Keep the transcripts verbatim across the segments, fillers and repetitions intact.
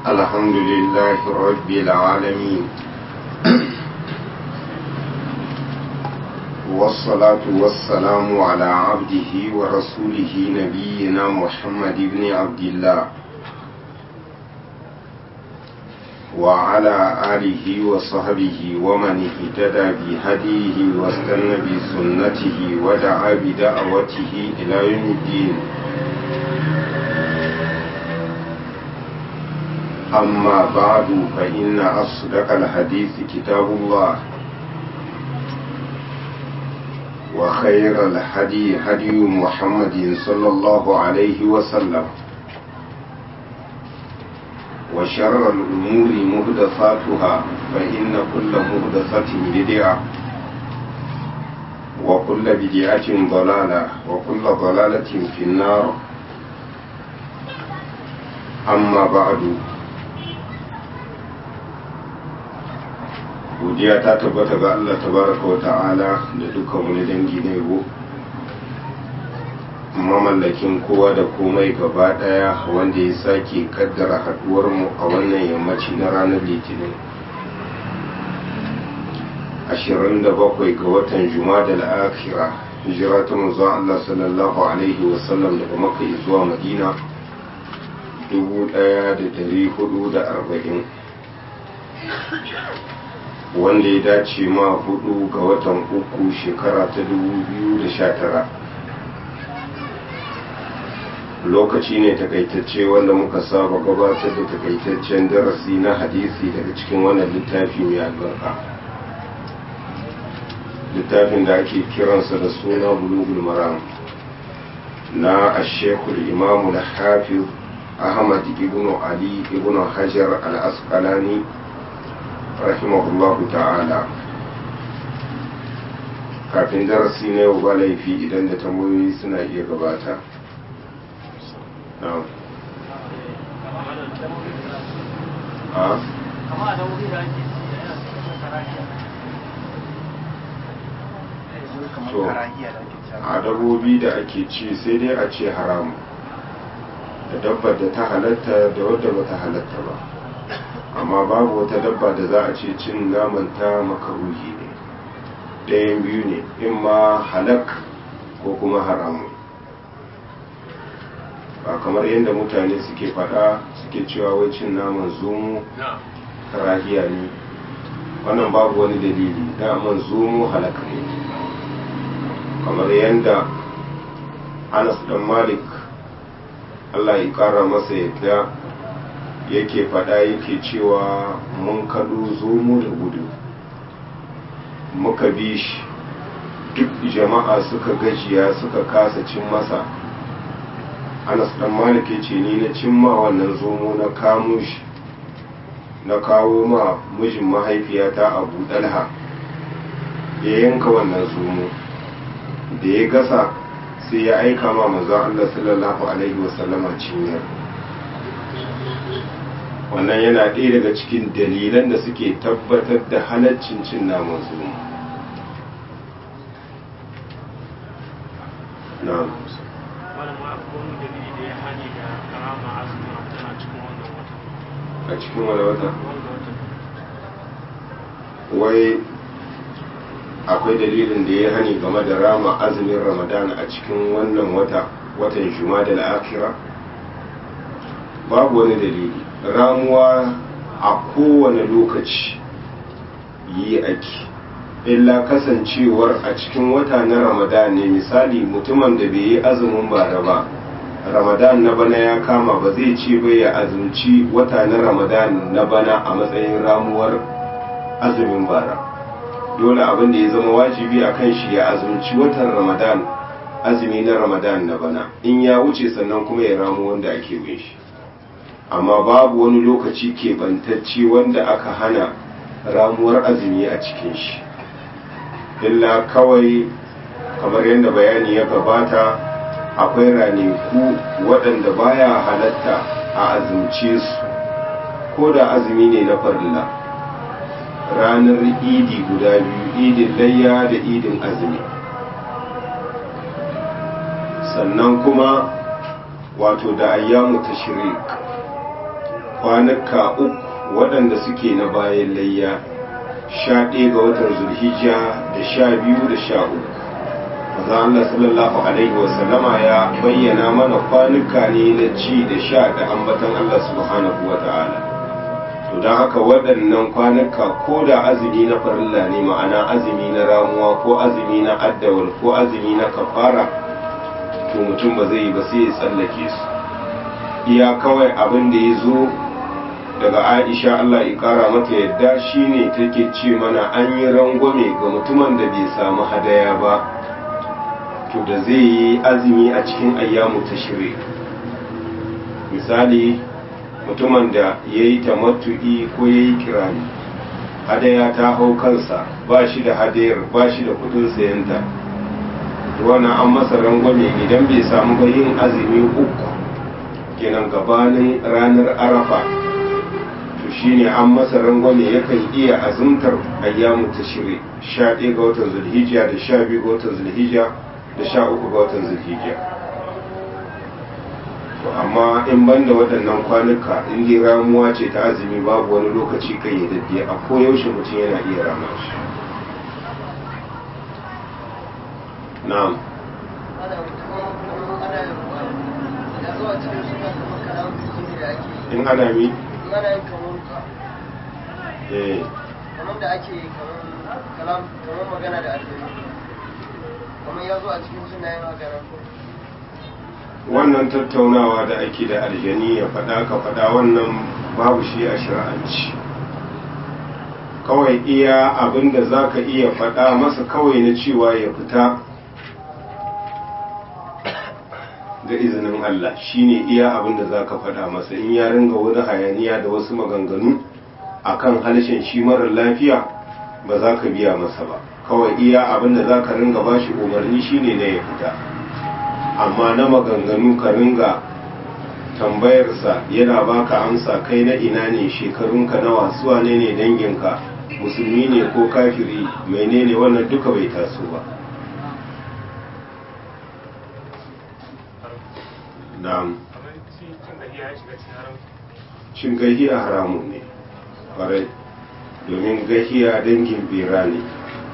الحمد لله رب العالمين والصلاة والسلام على عبده ورسوله نبينا محمد بن عبد الله وعلى آله وصحبه ومن اهتدى بهديه واستنى بسنته ودعا بدعوته إلى يوم الدين. أما بعد فإن أصدق الحديث كتاب الله وخير الهدي هدي محمد صلى الله عليه وسلم وشر الأمور محدثاتها فإن كل محدثة بدعة وكل بدعة ضلالة وكل ضلالة في النار. أما بعد godiya ta tabbata ga Allah tabaraka wa ta'ala da dukkan wani dangi na yabo, mamallakin kowa da komai gaba daya, wanda ya sake kaddara haduwar mu a wannan yammaci na ranar litinin ashirin da bakwai ga watan Jumadal Akhira, hijira ta manzon Allah sallallahu alaihi wa sallam daga Makka zuwa Madina dubu ɗaya da dari hudu da arba'in, wanda ya dace ma hudu ga watan uku shekara ta dubu biyu da sha tara. Lokaci ne takaitacce wanda muka saba gabatar da takaitaccen darasi na hadisi daga cikin wannan littafi mai albarka, littafin da ake kiransa da suna Bulughul Maram na ashekul imamu da hafiz Ahmad ibn Ali ibn Hajar al-Asqalani rahimahullahu ta'ala. Kafin darasi na yau ba laifi idan da tambayoyi suna iya gabata. A dabobi da ake ci sai dai a ce haramu, da dabbar da ta halatta da wadda ba ta halatta ba, amma babu wata dabba da za a ce cin namanta makaruhi ne. Ɗayan biyu ne, in ma halak ko kuma haramu. Ba kamar yadda mutane suke faɗa suke cewa wai cin naman zomo karahiya ne, wannan babu wani dalili. Naman zomo halak ne, kamar yadda Anas dan Malik Allah ya kara masa yadda yake fada yake cewa mun kaɗo zomo da gudu muka bi shi, duk jama'a suka gajiya suka kasa cin masa. Anas dan Malik yace ni na cin ma wannan zomo, na kamo shi na kawo ma mijin mahaifiyata Abu Dalha, ya yanka wannan zomo, da ya gasa sai ya aika ma manzon Allah sallallahu alaihi wasallama cinyar. Wannan yana ɗaya daga cikin dalilan da suke tabbatar da halaccin cin naman zomo. Na'am. A cikin wani wata? Wai akwai dalilin da ya hani game da rama azumin Ramadan a cikin wannan wata, watan Jumadal Akhira? Babu wani dalili. Ramuwa a kowane lokaci yi ake, illa kasancewar a cikin wata na Ramadan ne. Misali, mutumin da bai yi azumin bara ba, Ramadan na bana ya kama, ba zai ce bai ya azumci wata na Ramadan na bana a matsayin ramuwar azumin bara. Dole abin da ya zama wajibi a kan shi ya azumci watan Ramadan, azumi na Ramadan na bana, in ya wuce sannan kuma ya ramu wanda ake bin shi. Amma babu wani lokaci keɓantacce wanda aka hana ramuwar azumi a cikin shi, illa kawai kamar yadda bayani ya gabata, akwai ranaku waɗanda baya halatta a azumce su, ko da azumi ne na farilla. Ranar idi guda biyu, idin layya da idin azumi. Sannan kuma wato da ayyamu tashrik, kwanuka uku waɗanda suke na bayan layya, sha ɗaya ga watan zulhijja da sha biyu da sha uku. Maza Allah sallallahu alaihi wasallama ya bayyana mana kwanuka ne na ci da sha da ambatan Allah subhanahu wa ta'ala. To don haka waɗannan kwanuka ko da azumi na farilla ne, ma'ana azumi na ramuwa ko azumi na addawal ko azumi na kafara, to mutum ba zai yi ba sai ya tsallake su. Iya kawai abin da ya zo daga Aisha Allah ya kara mata yadda shine take ce mana an yi rangwame ga mutumin da bai samu hadaya ba, to da zai yi azumi a cikin ayyamu tashrik. Misali mutumin da ya yi tamattu'i ko ya yi kirani, hadaya ta hau kansa, ba shi da hadayar, ba shi da kudin sayanta, wannan an masa rangwame idan bai samu ba yin azumi uku kenan gabanin ranar arafa, to shine an masa rangwame yakan iya azumtar ayyamu tashrik, sha ɗaya ga watan zulhijja da sha biyu ga watan zulhijja da sha uku ga watan zulhijja. to amma in banda waɗannan kwanuka in dai ramuwa ce ta azumi babu wani lokaci kayyadadde, a koyaushe mutum yana iya rama shi. na'am in ana mi eh kamar da ake kamar magana da aljanu, kamar ya zo a cikin sunayen magana. wannan tattaunawa da ake da aljani ya faɗa ka faɗa wannan babu shi a shari'anci. kawai iya abinda za ka iya faɗa masa kawai na cewa ya fita da izinin Allah shine iya abinda za ka faɗa masa. in ya ringa wani hayaniya da wasu maganganu akan harshen shi marar lafiya ba za ka biya masa ba, kawai iya abinda za ka ringa ba shi umarni shine na ya fita. amma na maganganu ka ringa tambayarsa yana baka amsa kai na ina ne, shekarunka nawa, suwa ne ne danginka, musulmi ne ko kafiri, menene, wannan duka bai taso ba. na'am cin gahiya haramun ne ƙwarai, domin gahiya dangin bera ne,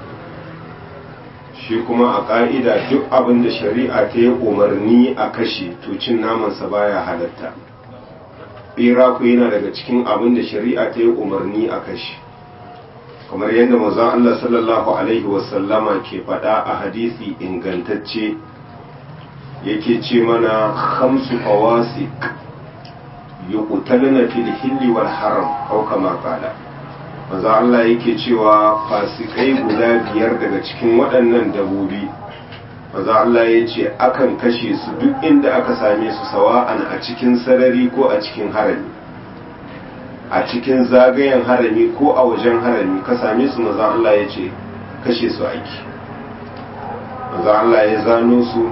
shi kuma a ƙa'ida duk abin da shari'a ta yi umarni a kashe to cin namansa baya halatta. ɓera ku yana daga cikin abin da shari'a ta yi umarni a kashe, kamar yadda manzon Allah sallallahu alaihi wasallama ke faɗa a hadisi ingantacce, yake ce mana khamsu fawasik yuqtaluna fil hilli wal haram aw kama qala. manzo Allah yake cewa fasikai guda biyar daga cikin waɗannan dabobi, manzo Allah ya ce akan kashe su duk inda aka same su, sawa'an a cikin sarari ko a cikin harami, a cikin zagayen harami ko a wajen harami ka same su, manzo Allah ya ce kashe su ake. manzo Allah ya zano su,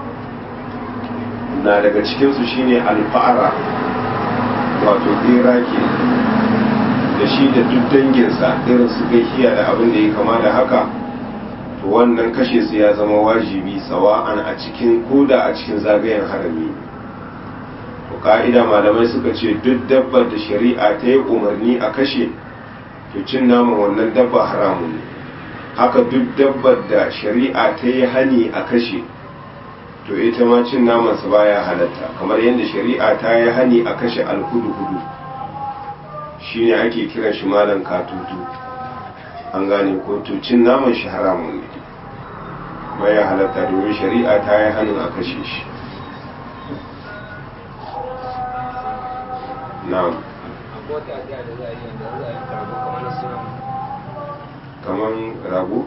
na daga cikin su shine alfa'ara, wato bera ke da shi da duk danginsa irin su gaishiya da abin da ya kama da haka, to wannan kashe su ya zama wajibi sawa'an a cikin koda a cikin zagayen harami. to ka'ida malamai suka ce duk dabbar da shari'a ta yi umarni a kashe to cin naman wannan dabba haramun ne. haka duk dabbar da shari'a ta yi hani a kashe to ita ma cin namansa baya halatta, kamar yadda shari'a ta yi hani a kashe alhudu-hudu, shi ne ake kiran shi malan katutu, an gane ko, to cin naman shi haramun ne, baya halatta domin shari'a ta yi hanin a kashe shi. na'am kaman rago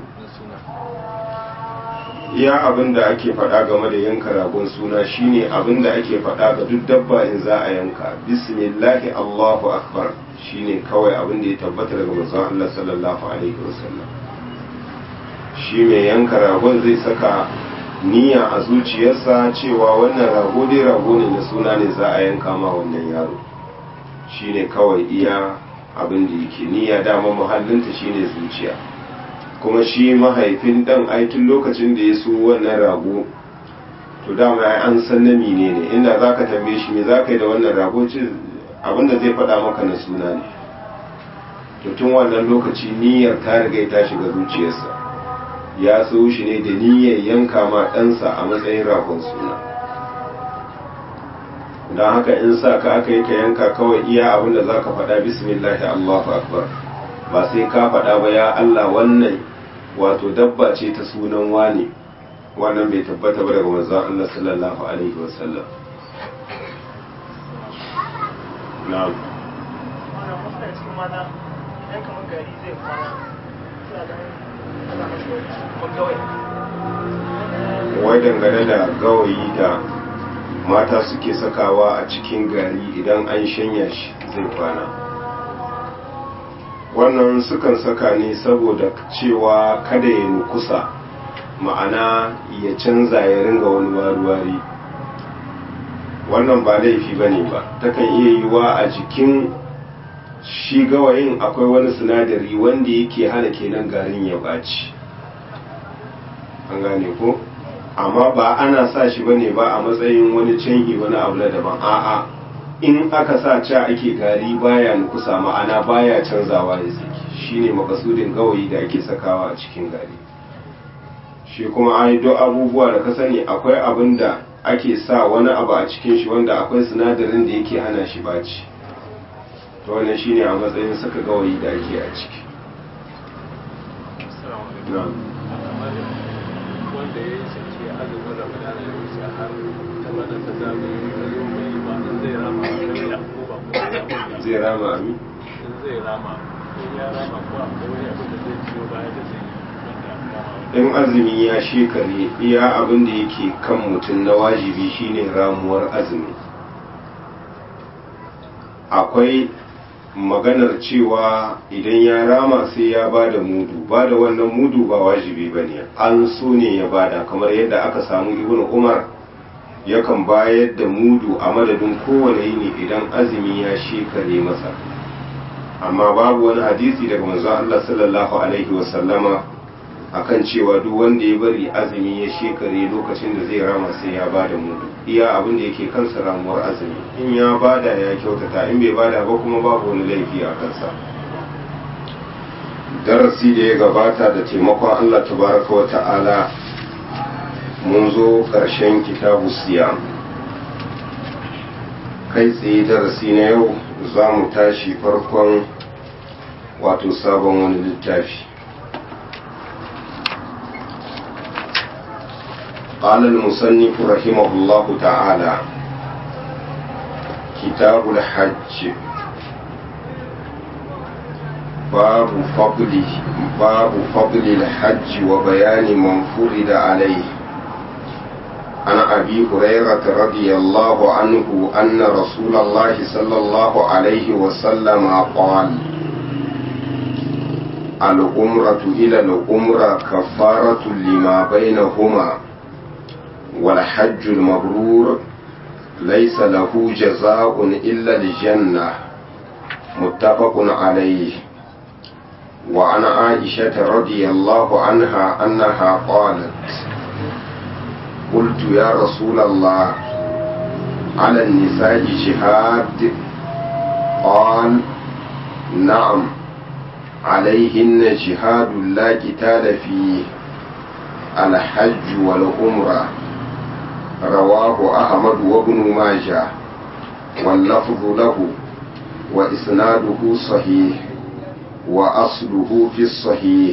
iya abin da ake faɗa game da yanka ragon suna shine abin da ake faɗa ga duk dabba in za a yanka, bismillahi Allahu akbar, shine kawai abin da ya tabbata daga manzon Allah sallallahu alaihi wasallam. shi mai yanka ragon zai saka niyya a zuciyarsa cewa wannan rago dai rago ne na suna ne za a yanka ma wannan yaro, shine kawai iya abin da yake niyya, dama muhallinta shine zuciya. kuma shi mahaifin dan aikin lokacin da ya so wannan rago to dama ya an san na mine ne, inda za ka tambaye shi me za ka yi da wannan rago ce abinda zai faɗa maka na suna ne to tun wannan lokaci niyyar ta riga ta shiga zuciyarsa ya so shi ne da niyyar yanka ma ɗansa a matsayin ragon suna don haka in sa ka aka yi ka yanka kawai iya abinda za ka faɗa bismillahi allahu akbar ba sai ka faɗa ba ya Allah wannan wato dabba ce ta sunan wani wannan bai tabbata ba daga manzon Allah sallallahu alaihi wasallam na'am wannan mutum cikin mata idan kamar gari zai kwana suna da ana mashi wani gawayi wai dangane da gawayi da mata suke sakawa a cikin gari idan an shanya shi zai kwana wannan sukan saka ne saboda cewa kada ya nukusa ma'ana ya canza ya ringa wani wari-wari wannan ba laifi ba ne ba takan iya yiwa a jikin shi gawayin akwai wani sinadari wanda yake hana kenan garin ya ɓaci an gane ko amma ba ana sa shi bane ba a matsayin wani canji wani abu na daban a'a in aka sa ca ake gari baya nukusa ma'ana baya canzawa ya saki shine makasudin gawayi da ake sakawa a cikin gari shi kuma ai duk abubuwa da ka sani akwai abin da ake sa wani abu a cikin shi wanda akwai sinadarin da yake hana shi baci to wannan shine a matsayin saka gawayi da ake a ciki na'am wanda ya yi sake azumin ramadana ya wuce har tabbatar da zagaye da yau mai ba zai rama a kan ya ko ba ko zai rama ami zai rama ko ya rama ko a wani abin da zai ciyo baya da zai in azumi ya shekare iya abin da yake kan mutum na wajibi shine ramuwar azumi akwai maganar cewa idan ya rama sai ya ba da mudu ba da wannan mudu ba wajibi ba ne an so ne ya bada kamar yadda aka samu ibn umar yakan bayar da mudu a madadin kowane yini idan azumi ya shekare masa amma babu wani hadisi daga manzon Allah sallallahu alaihi wasallama akan cewa duk wanda ya bari azumi ya shekare lokacin da zai rama sai ya bada mudu iya abin da yake kansa ramuwar azumi in ya bada ya kyautata in bai bada ba kuma babu wani laifi a kansa darasi da ya gabata da taimakon Allah tabaraka wa ta'ala mun zo ƙarshen kitabu siyam kai tsaye darasi na yau za mu tashi farkon wato sabon wani littafi قال المصنف رحمه الله تعالى كتاب الحج باب فضل باب فضل الحج وبيان من فرض عليه عن أبي هريرة رضي الله عنه أن رسول الله صلى الله عليه وسلم قال العمرة إلى العمرة كفارة لما بينهما والحج المبرور ليس له جزاء إلا الجنة متفق عليه وعن عائشة رضي الله عنها أنها قالت قلت يا رسول الله على النساء جهاد قال نعم عليهن جهاد لا قتال فيه الحج والعمرة رواه أحمد وابن ماجه واللفظ له وإسناده صحيح وأصله في الصحيح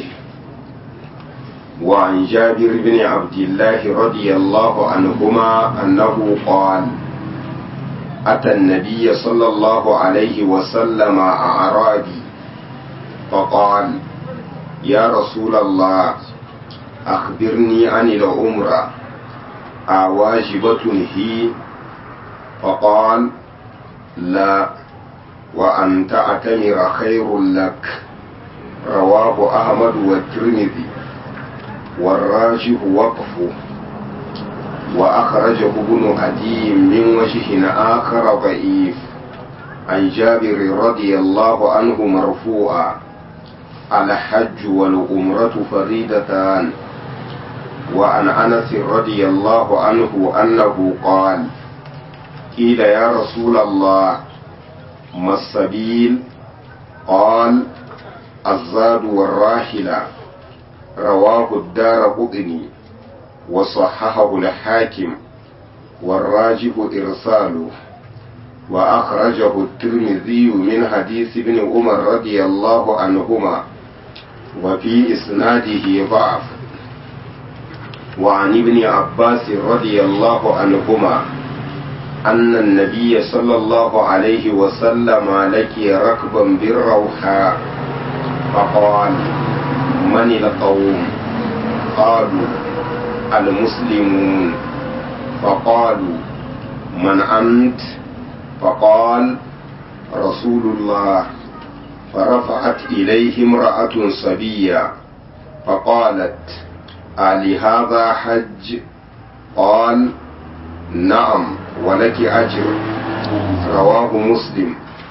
وعن جابر بن عبد الله رضي الله عنهما أنه قال أتى النبي صلى الله عليه وسلم أعرابي فقال يا رسول الله أخبرني عن العمرة أواجبة هي؟ فقال لا وأن تعتمر خير لك رواه أحمد والترمذي والراجح وقفه وأخرجه ابن عدي من وجه آخر ضعيف عن جابر رضي الله عنه مرفوعا الحج والعمرة فريدتان وعن أنس رضي الله عنه أنه قال قيل يا رسول الله ما السبيل؟ قال الزاد والراحلة. رواه الدارقطني وصححه الحاكم والراجح إرساله، وأخرجه الترمذي من حديث ابن عمر رضي الله عنهما، وفي إسناده ضعف. وعن ابن عباس رضي الله عنهما أن النبي صلى الله عليه وسلم لقي ركبا بالروحاء فقال: من القوم؟ قالوا: المسلمون. فقالوا: من أنت؟ فقال: رسول الله. فرفعت إليه امرأة صبية فقالت: ألهذا حج؟ قال: نعم ولك أجر. رواه مسلم.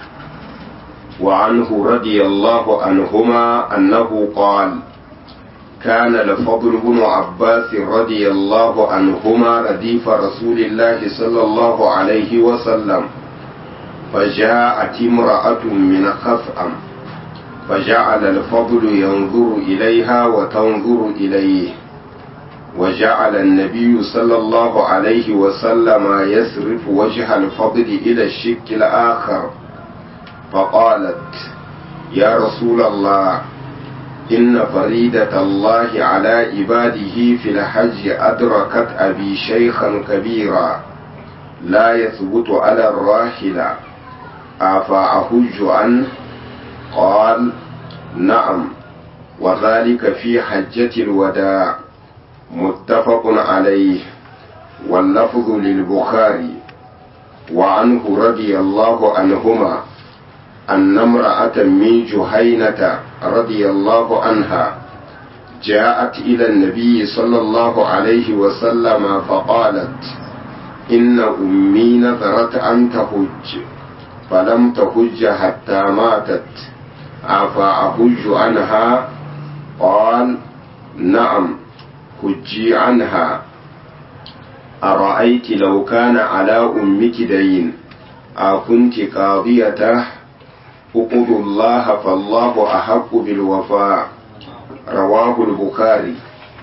وعنه رضي الله عنهما أنه قال: كان الفضل بن عباس رضي الله عنهما رديف رسول الله صلى الله عليه وسلم، فجاءت امرأة من خثعم فجعل الفضل ينظر إليها وتنظر إليه، وجعل النبي صلى الله عليه وسلم يصرف وجه الفضل إلى الشق الآخر، فقالت: يا رسول الله، إن فريدة الله على عباده في الحج أدركت أبي شيخا كبيرا لا يثبت على الراحلة، أفأحج عنه؟ قال: نعم، وذلك في حجة الوداع. متفق عليه، واللفظ للبخاري. وعنه رضي الله عنهما أن امرأة من جهينة رضي الله عنها جاءت إلى النبي صلى الله عليه وسلم فقالت: إن أمي نذرت أن تحج فلم تحج حتى ماتت، أفأحج عنها؟ قال: نعم، حجي عنها. أرأيت لو كان على أمك دين أكنت قاضيته؟ اقضوا الله فالله أحق بالوفاء. رواه البخاري.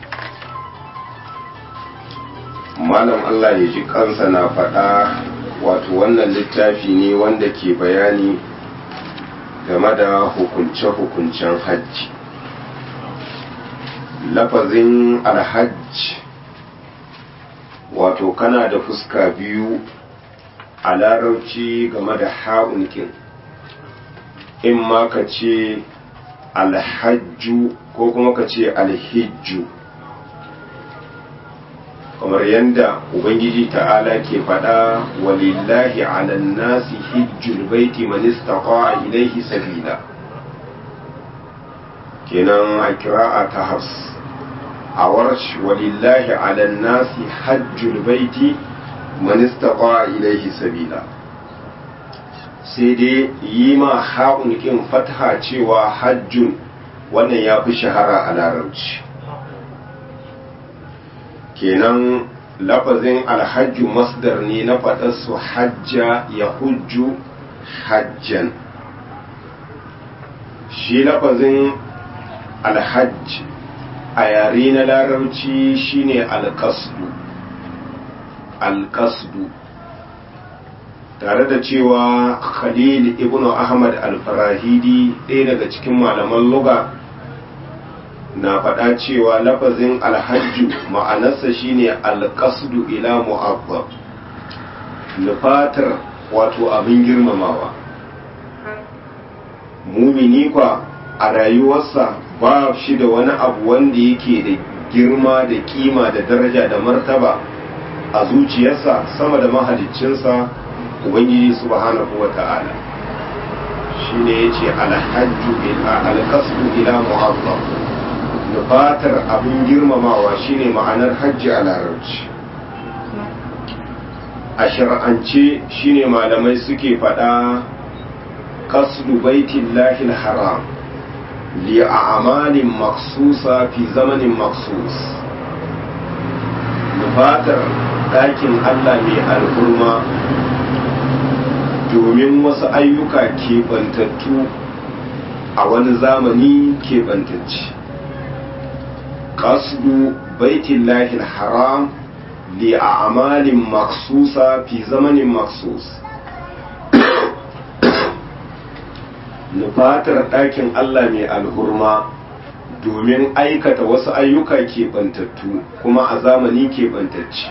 malam Allah ya ji kansa na faɗa, wato wannan littafi ne wanda ke bayani game da hukunce-hukuncen hajji. Lafazin alhajj wato kana da fuska biyu a larabci game da ha'unkin, in ma ka ce alhajju ko kuma ka ce alhijju, kamar yadda ubangiji ta'ala ke faɗa: walillahi ala nasi hijjul baiti man istata'a ilayhi sabila. kenan a kira'a ta hafs, a warsh walillahi ala nasi hajjul baiti man istata'a ilayhi sabila. sai dai yi ma ha'un kin fatha cewa hajjun, wannan ya fi shahara a larabci. kenan lafazin alhajju masdar ne na faɗar su hajja ya hujju hajjan. shi lafazin alhajj a yare na larabci shine alƙasdu. alƙasdu tare da cewa Khalil ibn Ahmad al-Farahidi ɗaya daga cikin malaman lugha na faɗa cewa lafazin alhajju ma'anarsa shine alqasdu ila mu'azzab, nufatar wato abin girmamawa. mumini kwa a rayuwarsa ba shi da wani abu wanda yake da girma da kima da daraja da martaba a zuciyarsa sama da mahaliccinsa ubangiji subhanahu wa ta'ala. shine yace alhajju ila alqasdu ila mu'azzab, nufatar abin girmamawa shine ma'anar hajji a larabci. a shar'ance shine malamai suke faɗa qasdu baitillahi alharam li a'malin makhsusa fi zamanin makhsus, nufatar ɗakin Allah mai alhurma domin wasu ayyuka keɓantattu a wani zamani keɓantacci. qasdu baitillahi haram li a'malin maksusa fi zamanin maksus, nufatar ɗakin Allah mai alhurma domin aikata wasu ayyuka keɓantattu kuma a zamani keɓantacci,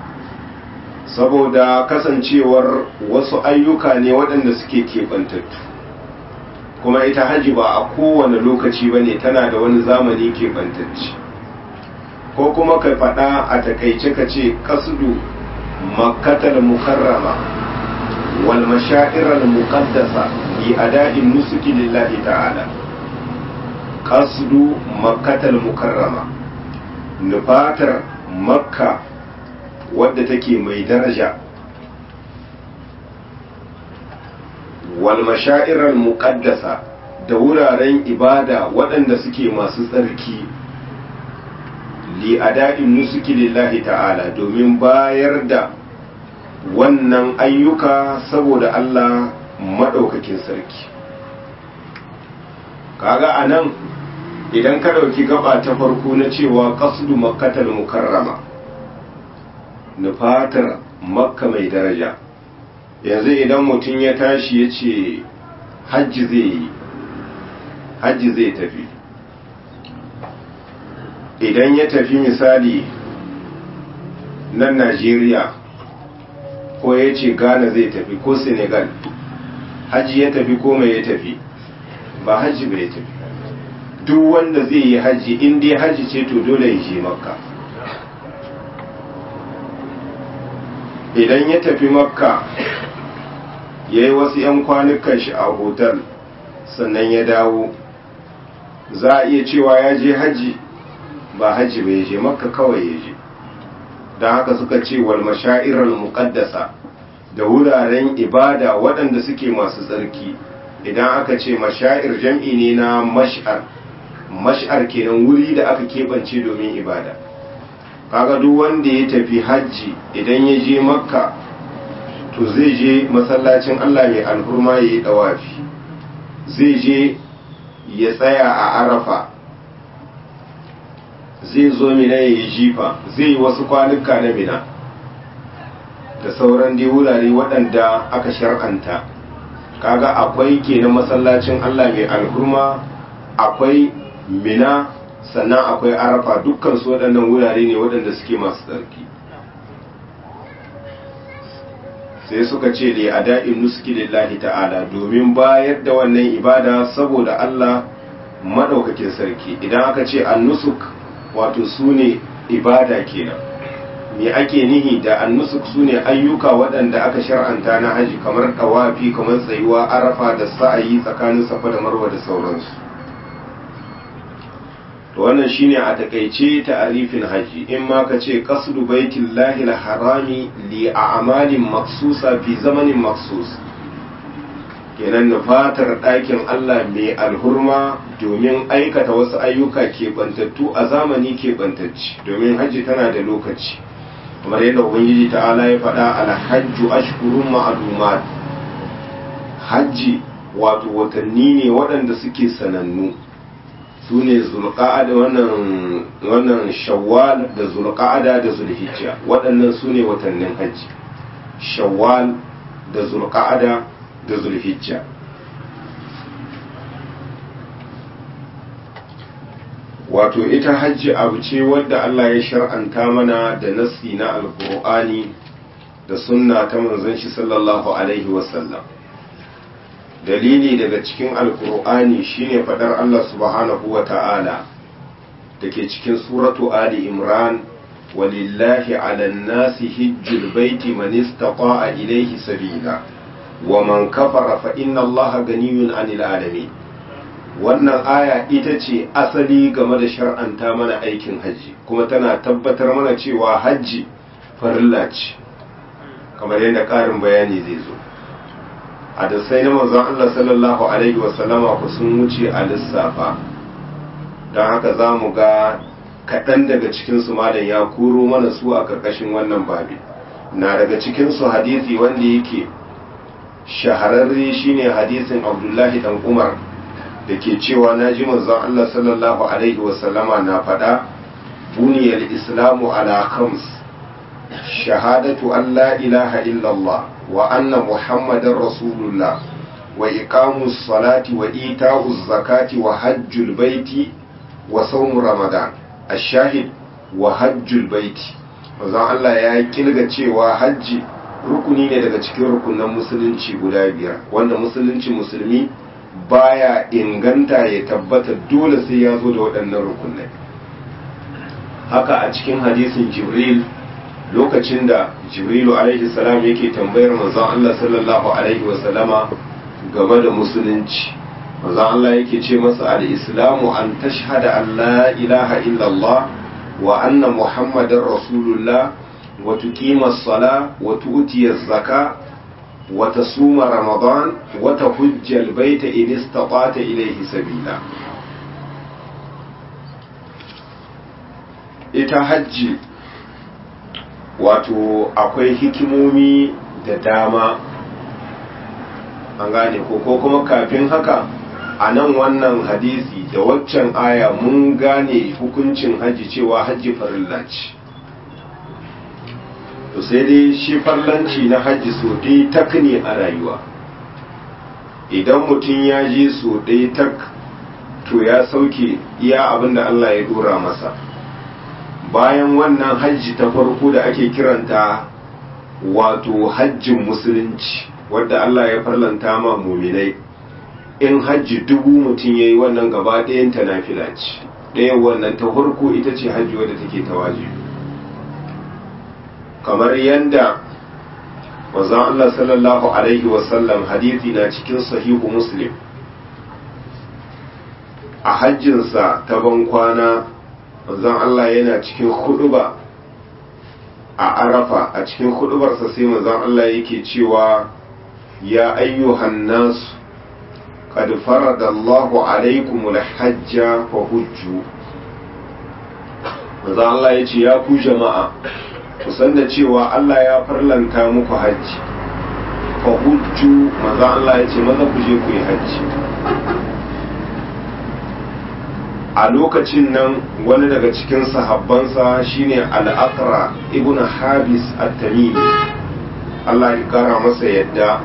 saboda kasancewar wasu ayyuka ne waɗanda suke keɓantattu, kuma ita haji ba a kowane lokaci ba ne, tana da wani zamani keɓantacci. Ko kuma ka faɗa a takaice ka ce qasdu makkatal mukarrama wal mashairal muqaddasa bi ada'in nusuki lillahi ta'ala. Qasdu makkatal mukarrama, nufatar makka wadda take mai daraja, wal mashairal muqaddasa, da wuraren ibada waɗanda suke masu tsarki, li ada'in nusuki lillahi ta'ala, domin bayar da wannan ayyuka saboda Allah maɗaukakin sarki. Kaga anan idan ka ɗauki gaba ta farko na cewa qasdu makkatal mukarrama, nufatar makka mai daraja, yanzu idan mutum ya tashi ya ce hajji zai yi, hajji zai tafi, idan ya tafi misali nan Najeriya ko ya ce Ghana zai tafi ko Senegal, hajji ya tafi ko mai ya tafi, ba hajji bai tafi. Duk wanda zai yi hajji in dai hajji ce to dole ya je makka. Idan ya tafi makka ya yi wasu 'yan kwanukan shi a hotel sannan ya dawo, za a iya cewa ya je hajji? Ba hajji bai je makka, kawai ya je. Don haka suka ce wal mashairal muqaddasa, da wuraren ibada waɗanda suke masu tsarki. Idan aka ce mashair jam'i ne na mash'ar, mash'ar kenan wuri da aka keɓance domin ibada. Kaga duk wanda ya tafi hajji idan ya je makka to zai je masallacin Allah mai alhurma ya yi ɗawafi, zai je ya tsaya a arafa, zai zo mina ya yi jifa, zai yi wasu kwanuka na mina da sauran dai wurare waɗanda aka shar'anta. Kaga akwai kenan masallacin Allah mai alhurma, akwai mina, sannan akwai arafa, dukkan su waɗannan wurare ne waɗanda suke masu tsarki. Sai suka ce li ada'in nuski lillahi ta'ala, domin bayar da wannan ibada saboda Allah madaukakin sarki. Idan aka ce an-nusuk wato sune ibada kenan. Me ake nihi da an-nusuk sune ayyuka waɗanda aka shar'anta na haji, kamar tawafi, kamar tsayuwa arafa da sa'ayi tsakanin safa da marwa da sauransu. To wannan shine a takaice ta'arifin haji. In ma ka ce qasdu baitillahi al-harami li a'malin maksusa fi zamanin maksus, kenan nufatar ɗakin Allah mai alhurma domin aikata wasu ayyuka keɓantattu a zamani keɓantacci, domin haji tana da lokaci, kamar yadda ubangiji ta'ala ya faɗa al-hajju ashhurun ma'lumat. Hajji wato watanni ne waɗanda suke sanannu, su ne zulqa'ada, wannan wannan shawwal da zulqa'ada da zulhijja, waɗannan su ne watannin hajji, shawwal da zulqa'ada da zulhijja. Wato ita hajji abu ce wadda Allah ya shar'anta mana da nassi na alqur'ani da sunna ta manzon shi sallallahu alaihi wasallam. Dalili daga cikin alkur'ani shine fadar Allah subhanahu wa ta'ala da ke cikin suratu Ali Imran, walillahi ala nasi hijjul baiti man istata'a ilayhi sabila wa man kafara fa inna Allaha ganiyun 'anil alamin. Wannan aya ita ce asali game da shar'anta mana aikin haji, kuma tana tabbatar mana cewa haji farilla ce, kamar yadda ƙarin bayani zai zo. Hadisai na manzon Allah sallallahu alaihi wasallama ku sun wuce a lissafa, don haka za mu ga kaɗan daga cikinsu malam ya koro mana su a ƙarƙashin wannan babi. Na daga cikinsu hadisi wanda yake shahararre shine hadisin Abdullahi dan Umar da ke cewa na ji manzon Allah sallallahu alaihi wasallama na faɗa buniyar islamu ala khams shahadatu an la ilaha illallah wa anna muhammadar rasulullah wa iqamus salati wa ita'uz zakati wa hajjul baiti wa sawm ramadan ash-shahid wa hajjul baiti manzon Allah ya kilga cewa hajji rukuni ne daga cikin rukunan musulunci guda biyar wanda musulunci musulmi baya inganta ya tabbata dole sai ya zo da waɗannan rukunai. Haka a cikin hadisin Jibril lokacin da Jibrilu alaihi salam yake tambayar manzon Allah sallallahu alaihi wa sallama game da musulunci, manzon Allah yake ce masa al-islamu an tashhada an la ilaha illallah wa anna muhammadar rasulullah wa tuqima as-sala wa tu'ti az-zaka wa tasuma ramadan wa tahujja al-bayta in istata'ta ilayhi sabila. Ita hajji wato akwai hikimomi da dama an gane ko ko kuma kafin haka a nan wannan hadisi da waccan aya mun gane hukuncin hajji cewa hajji farilla ce. To sai dai shi farlanci na hajji so ɗaya tak ne a rayuwa, idan mutum ya je so ɗaya tak to ya sauke iya abin da Allah ya dora masa. Bayan wannan hajji ta farko da ake kiranta wato hajjin musulunci wadda Allah ya farlanta ma muminai, in hajji dubu mutum ya yi wannan gaba ɗayan ta nafila ce, ɗayan wannan ta farko ita ce hajji wadda take ta wajibi. Kamar yadda manzon Allah sallallahu alaihi wasallam hadisi na cikin sahihu Muslim a hajjinsa ta ban kwana manzon Allah yana cikin huduba a Arafa, a cikin hudubarsa sai manzon Allah yake cewa ya ayyuhan nas qad farada Allahu alaykumul hajja fa hujju. manzon Allah yace ya ku jama'a ku san da cewa Allah ya farlanta muku hajji fa hujju, manzon Allah yace maza ku je ku yi hajji. A lokacin nan wani daga cikin sahabbansa shine al-Aqra ibn Habis at-Tamimi, Allah ya kara masa yadda,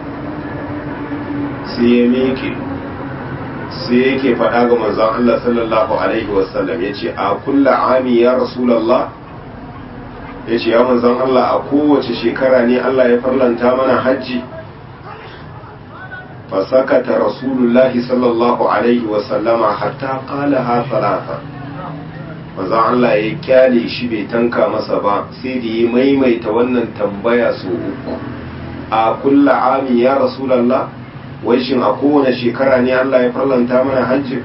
sai ya miƙe sai yake faɗa ga manzon Allah sallallahu alaihi wasallam yace a kulla ami ya rasulullah, yace ya manzon Allah a kowace shekara ne Allah ya farlanta mana hajji. فسكت رسول الله صلى الله عليه وسلم حتى قالها ثلاثة. manzon Allah ya kyale shi bai tanka masa ba sai da ya maimaita wannan tambaya sau uku, a kulla ami ya rasulallah, wai shin a kowane shekara ne Allah ya farlanta mana hajji?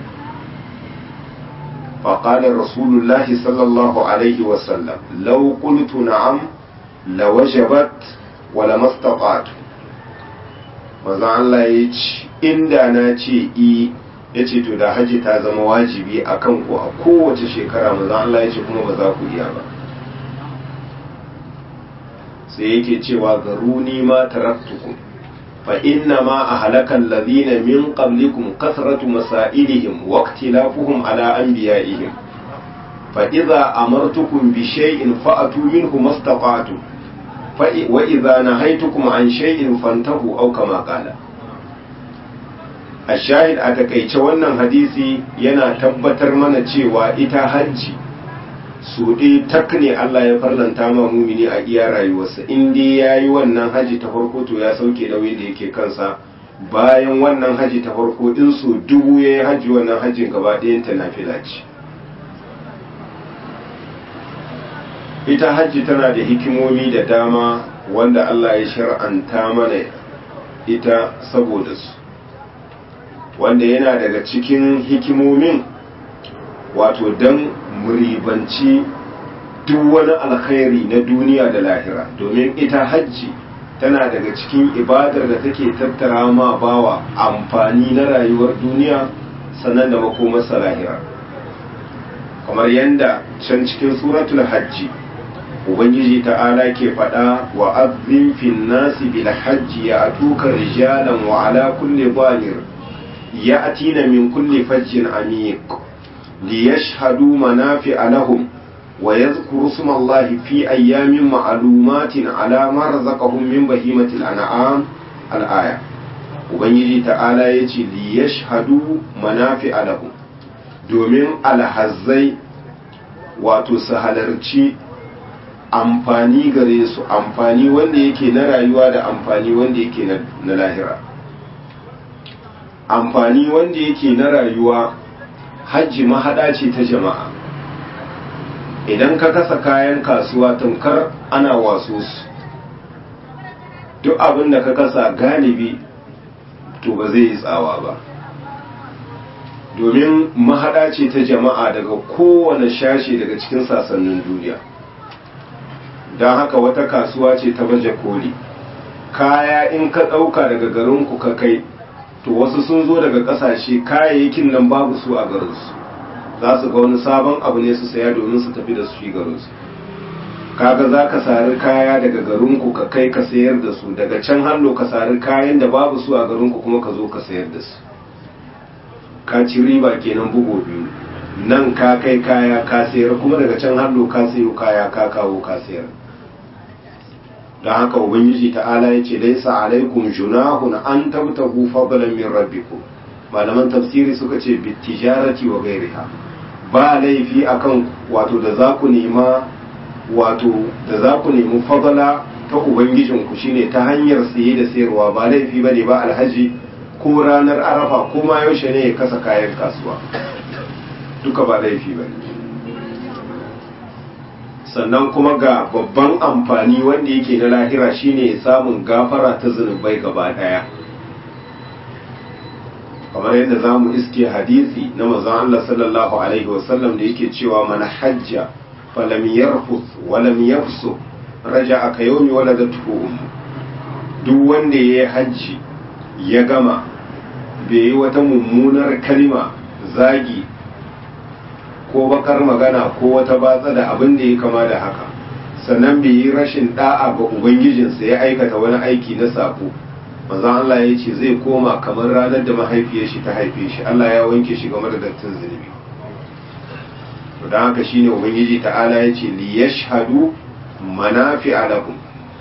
فقال رسول الله صلى الله عليه وسلم لو قلت نعم لوجبت ولما استطعت. manzon Allah ya ce inda na ce i, ya ce to da haji ta zama wajibi a kan ku a kowace shekara. manzon Allah ya ce kuma ba za ku iya ba. sai yake cewa garuni ma taraktukum fa inna ma ahlaka alladhina min qablikum kasratu masailihim wa ikhtilafuhum ala anbiya'ihim fa idza amartukum bi shay'in fa'atu minhu mastata'tum wa idza nahaytukum an shay'in fantahu aw kama qala. ashahid a takaice wannan hadisi yana tabbatar mana cewa ita hajji su dai tak ne Allah ya farlanta ma mumini a iya rayuwarsa, in dai yayi wannan haji ta farko to ya sauke nauyi da yake kansa. bayan wannan haji ta farko in su dubu yayi haji, wannan hajjin gaba ɗayan ta nafila ce. ita hajji tana da hikimomi da dama wanda Allah ya shar'anta mana ita saboda su, wanda yana daga cikin hikimomin wato don muribanci duk wani alkhairi na duniya da lahira, domin ita hajji tana daga cikin ibadar da take tattara ma bawa amfani na rayuwar duniya sannan da makomarsa lahira, kamar yadda can cikin suratul hajji ubangiji ta'ala ke faɗa wa azzin fin nasi bil hajji ya atuka rijalan wa ala kulli dhalir ya atina min kulli fajjin amiq li yashhadu manafi'a lahum wa yadhkuru isma allahi fi ayyamin ma'lumatin ala ma razaqahum min bahimatil an'am al-aya ubangiji ta'ala yace li yashhadu manafi'a lahum domin alhazzai wato su halarci amfani gare su amfani wanda yake na rayuwa da amfani wanda yake na lahira amfani wanda yake na rayuwa hajji mahada ce ta jama'a idan ka kasa kayan kasuwa tamkar ana waso su duk abin da ka kasa galibi to ba zai yi tsawa ba domin mahada ce ta jama'a daga kowane shashi daga cikin sassanin duniya don haka wata kasuwa ce ta baje koli kaya in ka ɗauka daga garinku ka kai to wasu sun zo daga ƙasashe kayayyakin nan babu su a garinsu za su ga wani sabon abu ne su saya domin su tafi da su shi garinsu kaga za ka sari kaya daga garinku ka kai ka sayar da su daga can hannu ka sari kayan da babu su a garinku kuma ka zo ka sayar da su ka ci riba kenan bugu biyu nan ka kai kaya ka sayar kuma daga can hannu ka sayo kaya ka kawo ka sayar don haka ubangiji ta'ala ya ce laisa alaikum junahun an tabtahu fadlan min rabbikum malaman tafsiri suka ce bitijarati wa ghairiha ba laifi akan wato da za ku nema wato da za ku nemi fadala ta ubangijin ku shine ta hanyar saye da sayarwa ba laifi bane ba alhaji ko ranar arafa ko ma yaushe ne ya kasa kayan kasuwa duka ba laifi bane sannan kuma ga babban amfani wanda yake na lahira shine samun gafara ta zunubai gaba daya kamar yadda zamu iske hadisi na manzon Allah sallallahu alaihi wasallam da yake cewa man hajja falam yarfuth walam yafsuq raja'a ka yawmi waladatuhu ummu duk wanda yayi haji ya gama bai yi wata mummunar kalima zagi ko bakar magana ko wata batsa da abin da ya kama da haka sannan bai yi rashin da'a ga ubangijinsa ya aikata wani aiki na sako manzo Allah ya ce zai koma kamar ranar da mahaifiyar shi ta haife shi Allah ya wanke shi game da dattin zunubi to dan haka shine ubangiji ta'ala ya ce li yashhadu manafi'a lahum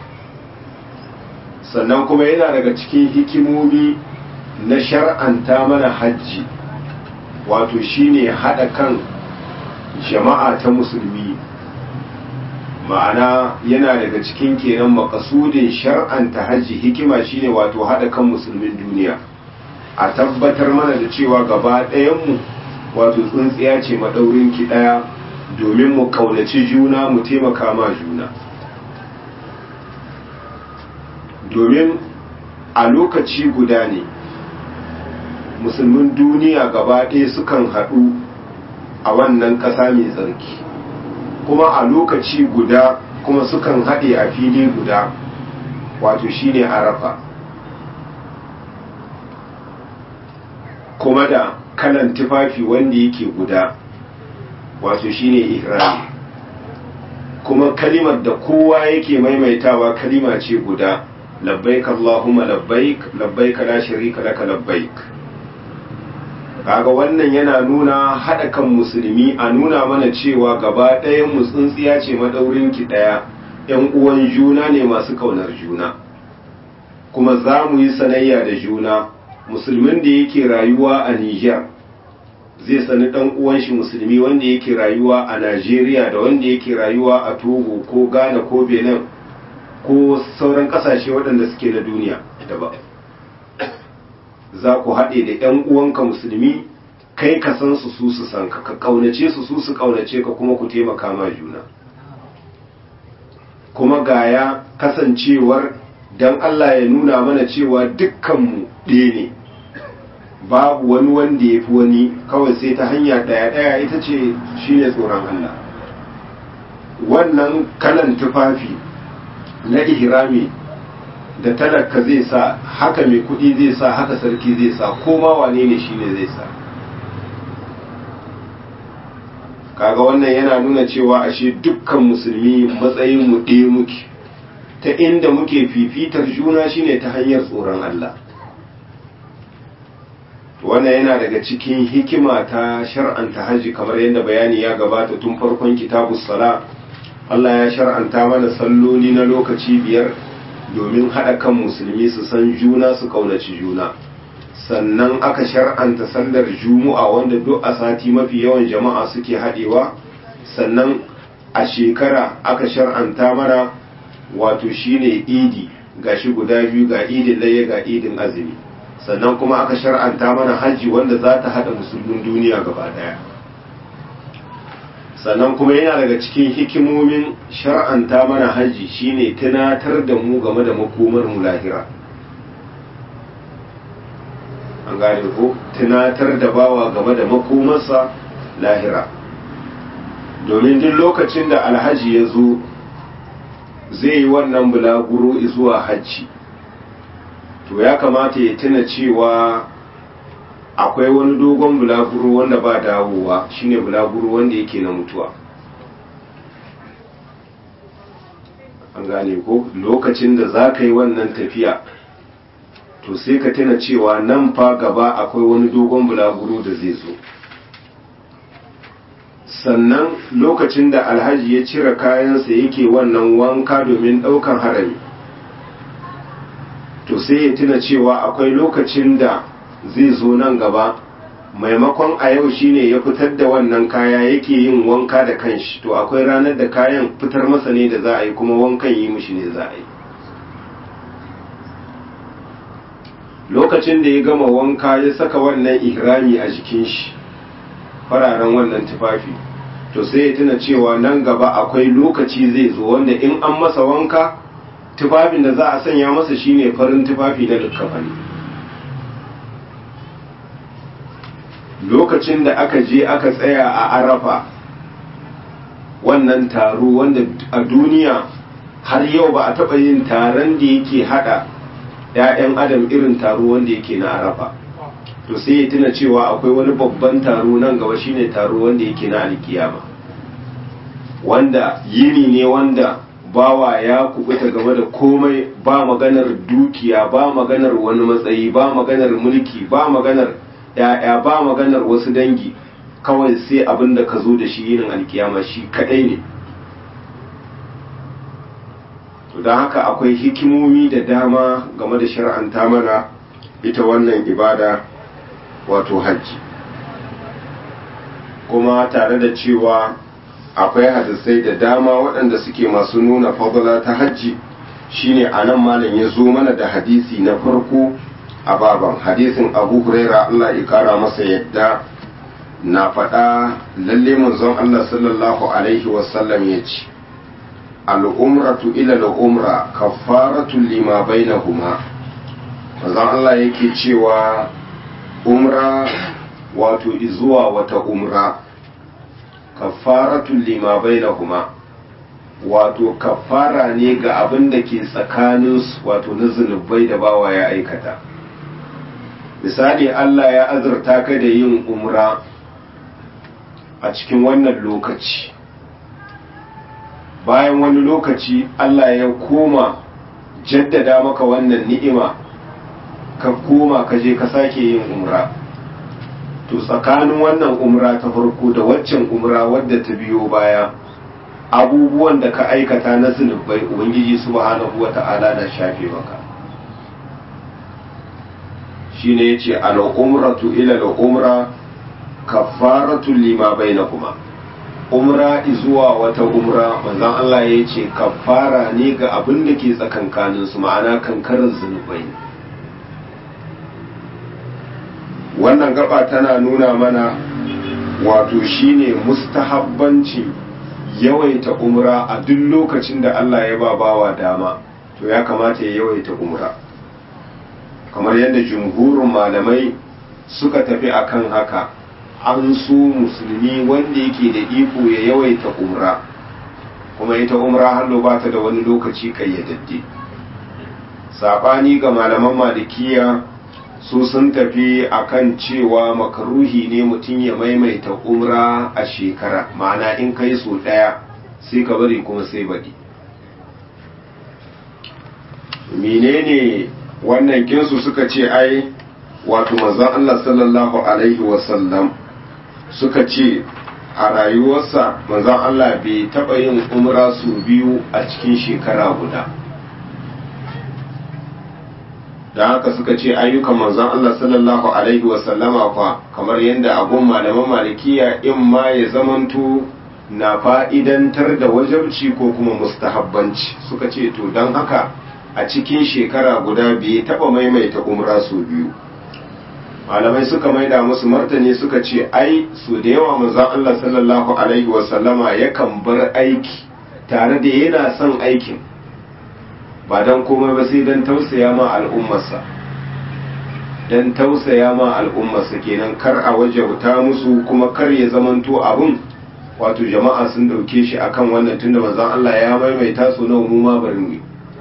sannan kuma yana daga cikin hikimomi na shar'anta mana hajji wato shine hada kan jama'a ta musulmi ma'ana yana daga cikin kenan makasudin shar'anta hajji hikima shine wato hada kan musulmin duniya a tabbatar mana da cewa gaba ɗayanmu wato tsuntsiya ce madaurin ki ɗaya domin mu kaunaci juna mu taimaka ma juna domin a lokaci guda ne musulmin duniya gaba ɗaya sukan haɗu a wannan ƙasa mai tsarki kuma a lokaci guda kuma sukan haɗe a fili guda wato shine arafa kuma da kalan tufafi wanda yake guda wato shine ihrami kuma kalimar da kowa yake maimaitawa kalima ce guda labbaik Allahumma labbaik labbaik la sharika laka labbaik kaga wannan yana nuna haɗa kan musulmi a nuna mana cewa gaba ɗayan mu tsintsiya ce madaurin ki ɗaya ƴan uwan juna ne masu kaunar juna kuma za mu yi sanayya da juna musulmin da yake rayuwa a Niger zai sani ɗan uwan shi musulmi wanda yake rayuwa a Najeriya da wanda yake rayuwa a Togo ko Ghana ko Benin ko sauran ƙasashe waɗanda suke na duniya daban za ku haɗe da ‘yan uwanka musulmi kai ka san su su su san ka ka ƙaunace su su su ƙaunace ka kuma ku taimaka ma juna kuma gaya kasancewar don Allah ya nuna mana cewa dukkanmu ɗaya ne babu wani wanda ya fi wani kawai sai ta hanya ɗaya-ɗaya ita ce shi ne tsoron Allah wannan kalan tufafi na ihrami da talaka zai sa haka mai kudi zai sa haka sarki zai sa koma wane ne shine zai sa kaga wannan yana nuna cewa ashe dukkan musulmi matsayin mu ɗaya muke, ta inda muke fifitar juna shine ta hanyar tsoron Allah. Wannan yana daga cikin hikima ta shar'anta haji, kamar yadda bayani ya gabata tun farkon kitabus sala. Allah ya shar'anta mana salloli na lokaci biyar domin haɗa kan musulmi su san juna, su kaunaci juna. Sannan aka shar'anta sallar juma'a wanda duk a sati mafi yawan jama'a suke haɗewa. Sannan a shekara aka shar'anta mana wato shine idi, gashi guda biyu, ga idin layya ga idin azumi. Sannan kuma aka shar'anta mana haji wanda za ta haɗa musulmin duniya gaba ɗaya. Sannan kuma yana daga cikin hikimomin shar'anta mana haji shine tunatar da mu game da makomar mu lahira. An gane ko, tunatar da bawa game da makomarsa lahira. Domin duk lokacin da alhaji ya zo zai yi wannan bulaguro zuwa hajji, to ya kamata ya tuna cewa akwai wani dogon bulaguro wanda ba dawowa, shine bulaguro wanda yake na mutuwa. An gane ko, lokacin da za ka yi wannan tafiya to sai ka tuna cewa nan fa gaba akwai wani dogon bulaguro da zai zo. Sannan lokacin da alhaji ya cire kayansa yake wannan wanka domin ɗaukan harami, to sai ya tuna cewa akwai lokacin da zai zo nan gaba, maimakon a yau shine ya fitar da wannan kaya yake yin wanka da kanshi, to akwai ranar da kayan fitar masa ne da za a yi, kuma wankan yi mishi ne za a yi. Lokacin da ya gama wanka ya saka wannan ihrami a jikin shi, fararen wannan tufafi, to sai ya tuna cewa nan gaba akwai lokaci zai zo wanda in an masa wanka tufafin da za a sanya masa shine farin tufafi na likkafani. Lokacin da aka je aka tsaya a Arafa, wannan taro wanda a duniya har yau ba a taɓa yin taron da yake haɗa ‘ya'yan adam irin taro wanda yake na Arafa, to sai ya tuna cewa akwai wani babban taro nan gaba shine taro wanda yake na alkiyama, wanda yini ne wanda bawa ya kubuta game da komai, ba maganar dukiya, ba maganar wani matsayi, ba maganar mulki, ba maganar ‘ya'ya, ba maganar wasu dangi, kawai sai abin da ka zo da shi yinin alkiyama shi kadai ne. Don haka akwai hikimomi da dama game da shar'anta mana ita wannan ibada wato hajji, kuma tare da cewa akwai hadisai da dama waɗanda suke masu nuna fadala ta hajji, shine anan malam ya zo mana da hadisi na farko a baban, hadisin Abu Huraira Allah ya kara masa yadda na faɗa lalle manzon Allah sallallahu alaihi wasallam ya ce, al'umratu ila al'umra kaffaratu lima bainahuma. Manzon Allah yake cewa umra wato izuwa wata umra kaffaratu lima bainahuma, wato kaffara ne ga abin da ke tsakaninsu, wato na zunubai da bawa ya aikata. Misali, Allah ya azurta ka da yin umra a cikin wannan lokaci, bayan wani lokaci Allah ya koma jaddada maka wannan ni'ima, ka koma ka je ka sake yin umra, to tsakanin wannan umra ta farko da waccan umra wadda ta biyo baya, abubuwan da ka aikata na zunubai Ubangiji subhanahu wata'ala na shafe maka. Shine yace al-umratu ila al-umra kaffaratu lima bainakuma. Umra izuwa wata umra, manzon Allah yace kaffara ne ga abin da ke tsakankanin su, ma'ana kankarar zunubai. Wannan gaba tana nuna mana wato shine mustahabbanci yawaita umra a duk lokacin da Allah ya ba bawa dama, to ya kamata ya yawaita umra, kamar yadda jumhurin malamai suka tafi akan haka. An so musulmi wanda yake da iko ya yawaita umra, kuma ita umra hallo ba ta da wani lokaci kayyadadde. Sabani ga malaman malikiya, su sun tafi akan cewa makaruhi ne mutum ya maimaita umra a shekara, ma'ana in kai so ɗaya sai ka bari kuma sai baɗi. menene wannan kinsu suka ce ai wato manzon Allah sallallahu alaihi wasallam suka ce a rayuwarsa manzon Allah bai taɓa yin umra su biyu a cikin shekara guda. da haka suka ce ayyukan manzon Allah sallallahu alaihi wasallama fa kamar yadda abun malaman malikiya in ma ya zamanto na fa'idantar da wajabci ko kuma mustahabbanci. Suka ce to don haka a cikin shekara guda bai taba maimaita umra su biyu. Malamai suka maida musu martani suka ce ai su da yawa manzon Allah sallallahu alaihi wasallama yakan bar aiki tare da yana son aikin, ba don komai ba sai don tausaya ma al'ummarsa don tausaya ma al'ummarsa kenan kar a wajabta musu kuma kar ya zamanto abun wato jama'a sun dauke shi akan wannan tunda manzon Allah ya maimaita su nawa mu ma bari mu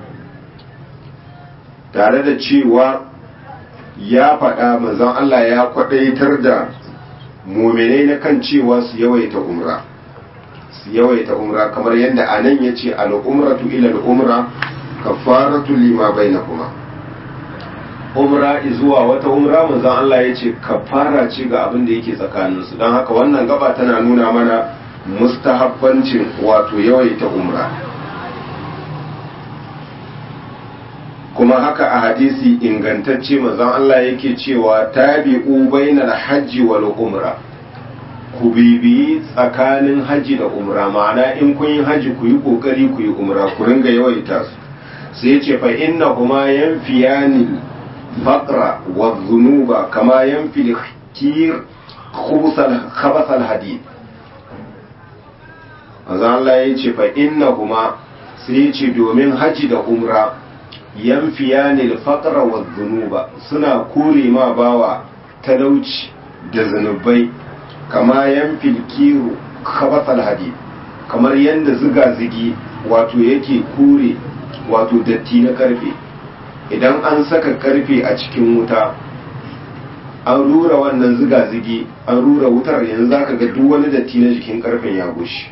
tare da cewa ya faɗa manzon Allah ya kwadaitar da mu'minai na kan cewa su yawaita umra su yawaita umra kamar yadda anan yace al-umratu ila al-umra kafaratu lima bainakuma. Umra zuwa wata umra manzon Allah yace kafara ce ga abin da yake tsakaninsu. Don haka wannan gaba tana nuna mana mustahabbancin wato yawaita umra. Kuma haka a hadisi ingantacce manzon Allah yake cewa tabi'u bainal hajji wal umra. Ku bibiyi tsakanin haji da umra, ma'ana in kun yi haji ku yi kokari ku yi umra, ku ringa yawaita su. sai ce fa inna kuma yanfiyani faqra wa dhunuba kama yanfi kir khubsal khabasal hadid. azan Allah ya ce fa inna kuma sai ce domin haji da umra yanfiyani faqra wa dhunuba suna kore ma bawa talauci da zanubai kama yanfi kiru khabasal hadid, kamar yanda ziga zigi wato yake kore wato datti na karfe. Idan an saka karfe a cikin wuta an rura wannan ziga-zigi an rura wutar, yanzu zaka ga duk wani datti na jikin karfen ya gushi.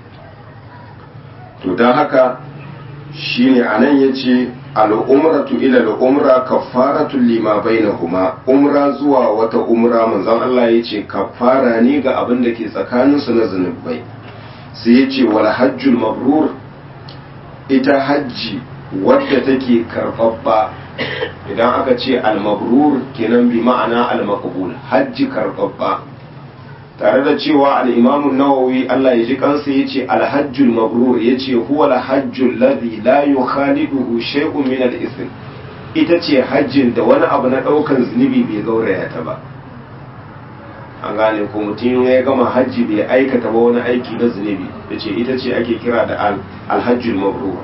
to don haka shine anan yace al-umratu ila al-umra kafaratu lima bainahuma. Umra zuwa wata umra manzon Allah yace kafara ne ga abin da ke tsakaninsu na zunubai. sai yace wal hajjul mabrur, ita hajji wadda take karbabba. Idan aka ce al-mabrur kenan bi ma'ana al-maqbul, hajji karbabba. tare da cewa al-imam an-nawawi Allah ya ji kansa yace al-hajjul mabrur yace huwa al-hajjul ladhi la yukhaliduhu shay'un min al-ithm, ita ce hajjin da wani abu na daukan zunubi bai gauraya ta ba. an gane ko mutum ya gama hajji bai aikata ba wani aiki na zunubi, yace ita ce ake kira da al-hajjul mabrur.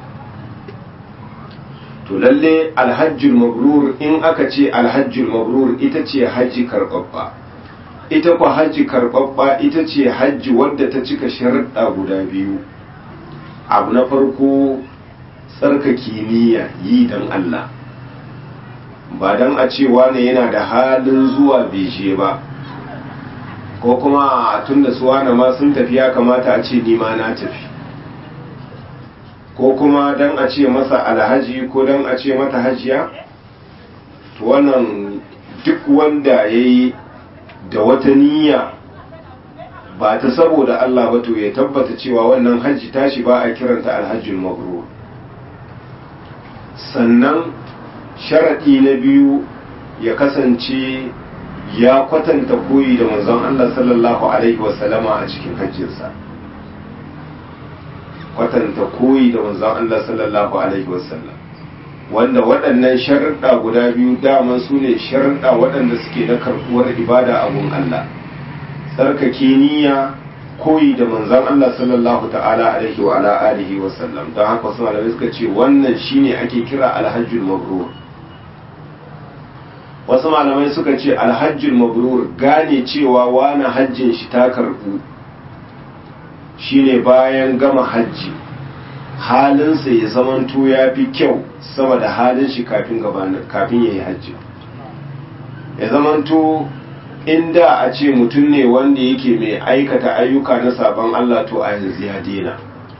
to lalle alhajjul mabrur, in aka ce alhajjul mabrur ita ce hajji karbabba. ita kwa hajji karbabba ita ce hajji wadda ta cika sharuɗa guda biyu. abu na farko tsarkake niyya, yi dan Allah, ba dan a cewa ne yana da halin zuwa beje ba, ko kuma tunda suwana ma sun tafi ya kamata a ce ni ma na tafi, ko kuma dan a ce masa alhaji ko dan a ce mata hajiya. to wannan duk wanda ya yi da wata niyya ba ta saboda Allah ba, to ya tabbata cewa wannan hajji tashi ba a kiranta alhajjul mabrur. sannan sharaɗi na biyu ya kasance ya kwatanta koyi da manzon Allah sallallahu alaihi wasallama a cikin hajjinsa. kwatanta koyi da manzon Allah sallallahu alaihi wasallam, wanda waɗannan sharuɗa guda biyu daman su ne sharuɗa waɗanda suke na karɓuwar ibada a gun Allah. tsarkake niyya, koyi da manzon Allah sallallahu ta'ala alaihi wa ala alihi wasallam. don haka wasu malamai suka ce wannan shine ake kira alhajjul mabrur. wasu malamai suka ce alhajjul mabrur gane cewa wani hajjin shi ta karɓu shine bayan gama hajji halinsa ya zamanto ya fi kyau sama da halin shi kafin gabanin kafin ya yi hajji. ya zamanto inda a ce mutum ne wanda yake mai aikata ayyuka na sabon Allah to a yanzu ya dena,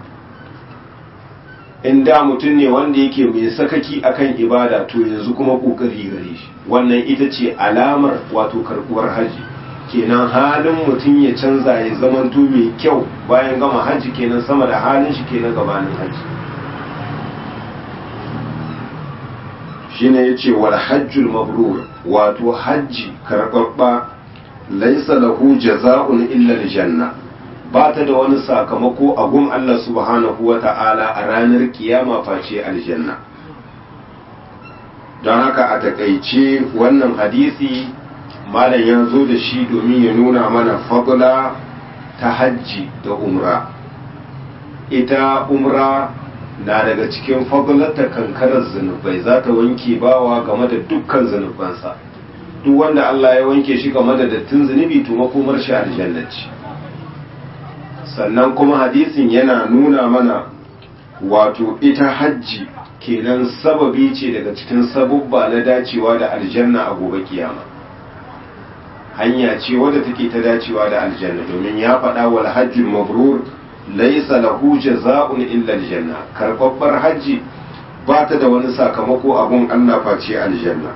inda mutum ne wanda yake mai sakaki akan ibada to yanzu kuma kokari gare shi. Wannan ita ce alamar wato karbuwar haji, kenan halin mutum ya canza ya zamanto mai kyau bayan gama haji, kenan sama da halin shi kenan gabanin haji. shine yace wal hajjul mabrur, wato hajji karbabba laysa lahu jazaa'un illa aljanna, ba ta da wani sakamako a gun Allah subhanahu wata'ala a ranar kiyama face aljanna. don haka a takaice wannan hadisi malam ya zo da shi domin ya nuna mana fadla ta hajji da umra. Ita umra na daga cikin fadlata kankarar zunubai, za ta wanke bawa game da dukkan zunubansa. Duk wanda Allah ya wanke shi game da dattin zunubi to makomar shi aljanna ce. Sannan kuma hadisin yana nuna mana wato ita hajji kenan sababi ce daga cikin sabubba na dacewa da aljanna a gobe kiyama. Hanya ce wadda take ta dacewa da aljanna, domin ya faɗa wal hajjul mabrur laysa lahu jazaa'un illa aljanna. Karbabbar hajji ba ta da wani sakamako abun Allah face aljanna.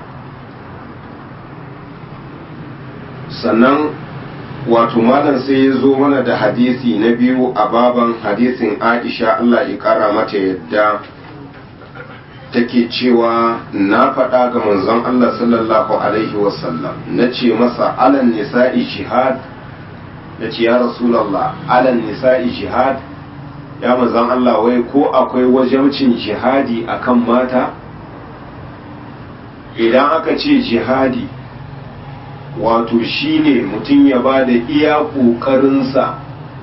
Sannan wato malam sai ya zo mana da hadisi na biyu a baban hadisin Aisha Allah ya kara mata yadda take cewa na faɗa ga manzon Allah sallallahu alaihi wasallam na ce masa alan nisa'i jihad, na ce ya rasulallah alan nisa'i jihad, ya manzon Allah wai ko akwai wajabcin jihadi akan mata? Idan aka ce jihadi wato shine mutum ya ba da iya ƙoƙarinsa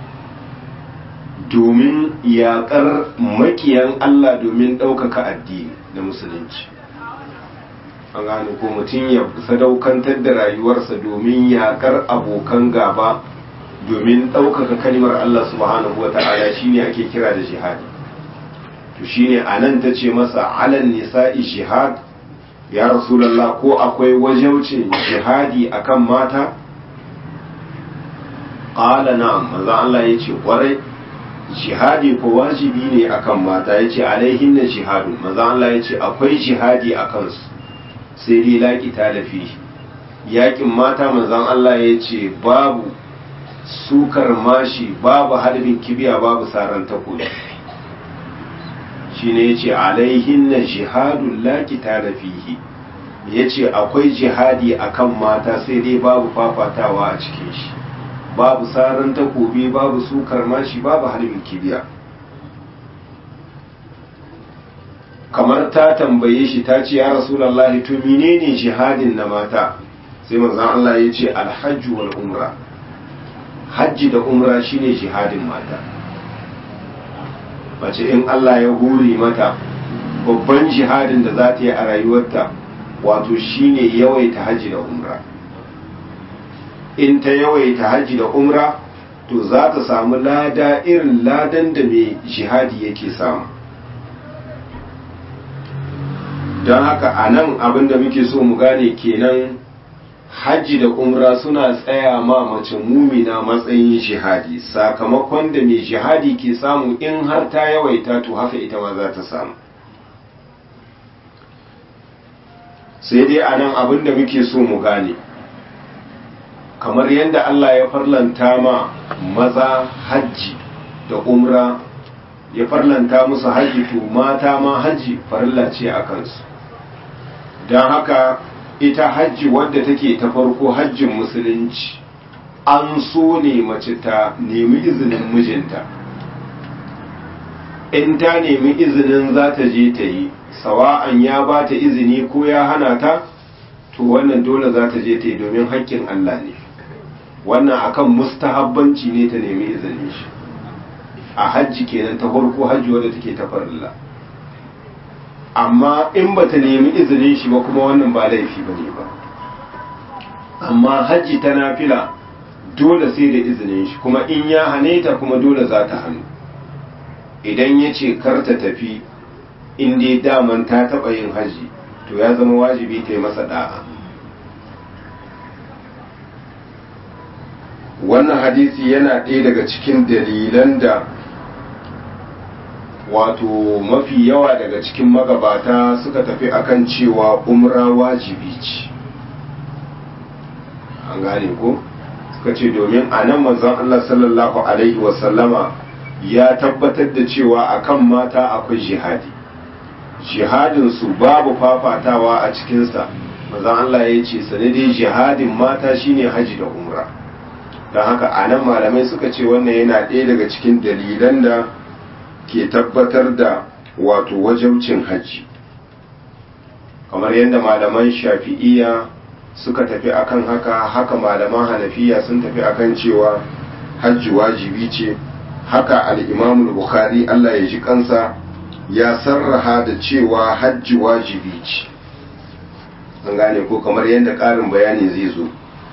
domin yaƙar makiyan Allah domin ɗaukaka addini da musulunci. An gane ko mutum ya sadaukantar da rayuwarsa domin yaƙar abokan gaba domin ɗaukaka kalmar Allah subhanahu wa ta'ala shine ake kira da jihadi. To shine anan ta ce masa alan nisa'i jihad, ya rasulallah ko akwai wajaucin jihadi akan mata? Ƙala na'am, manzo Allah ya ce ƙwarai jihadi ko wajibi ne akan mata. Ya ce alaihin na jihadu, manzo Allah ya ce akwai jihadi a kansu, sai dai laƙi talafi. Yaƙin mata manzon Allah ya ce babu sukar mashi, babu harbin kibiya, babu saran takobi. Shine ya ce alaihin na jihadun laƙi talafihi, ya ce akwai jihadi akan mata sai dai babu fafatawa a cikin shi, babu saran takobi, babu sukar mashi, babu harbin kibiya. Kamar ta tambaye shi ta ce ya rasulullahi to menene jihadin na mata? Sai manzon Allah ya ce alhajju wal umra, hajji da umra shine jihadin mata. Mace in Allah ya huri mata babban jihadin da za ta yi a rayuwarta wato shine yawaita hajji da umra. In ta yawaita hajji da umra to za ta samu lada irin ladan da mai jihadi yake samu. Don haka a nan abinda muke so mu gane kenan hajji da umra suna tsaya ma mace mumina matsayin jihadi, sakamakon da mai jihadi ke samu in har ta yawaita to haka ita ma za ta samu. Sai dai a nan abin da muke so mu gane, kamar yadda Allah ya farlanta ma maza hajji da umra, ya farlanta musu hajji, to mata ma hajji farilla ce a kansu. Don haka ita hajji wadda take ta farko hajjin musulunci, an so ne mace ta nemi izinin mijinta. In ta nemi izinin za ta je ta yi, sawa'an ya ba ta izini ko ya hana ta, to wannan dole za ta je ta yi domin haƙƙin Allah ne. Wannan akan mustahabbanci ne ta nemi izinin shi a hajji kenan ta farko, hajji wadda take ta farilla. Amma in ba ta nemi izinin shi ba kuma wannan ba laifi ba ne ba. Amma hajji ta nafila dole sai da izinin shi, kuma in ya hane ta kuma dole za ta hannu. Idan ya ce kar ta tafi in dai daman ta taɓa yin hajji, to ya zama wajibi ta yi masa da'a. wannan hadisi yana ɗaya daga cikin dalilan da wato mafi yawa daga cikin magabata suka tafi akan cewa umra wajibi ce an gane ko suka ce domin a nan manzon Allah sallallahu alaihi wasallama ya tabbatar da cewa akan mata akwai jihadi jihadin su babu fafatawa a cikinsa manzon Allah ya ce sanadin jihadin mata shine haji da umra don haka a nan malamai suka ce wannan yana ɗaya daga cikin dalilan da ke tabbatar da wato wajabcin hajji kamar yadda malaman shafi'iya suka tafi akan haka haka malaman hanafiya sun tafi akan cewa hajji wajibi ce haka al-imamu bukhari Allah ya ji kansa ya sarraha da cewa hajji wajibi ce an gane ko kamar yadda ƙarin bayani zai zo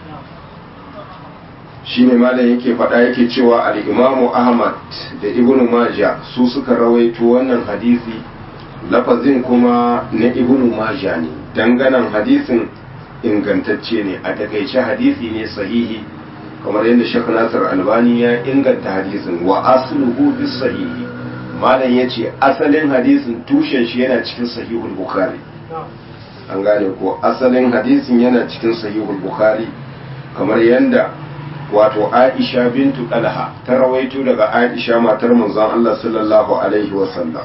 shine malam yake faɗa yake cewa al-imamu ahmad da ibnu majah su suka rawaito wannan hadisi lafazin kuma na ibnu majah ne danganan hadisin ingantacce ne a takaice hadisi ne sahihi kamar yadda Sheikh Nasir Albani ya inganta hadisin wa asluhu bis sahihi malam yace asalin hadisin tushen shi yana cikin sahihul bukhari an gane ko asalin hadisin yana cikin sahihul bukhari kamar yadda wato Aisha bintu Talha ta rawaito daga Aisha matar manzon Allah sallallahu alaihi wasallam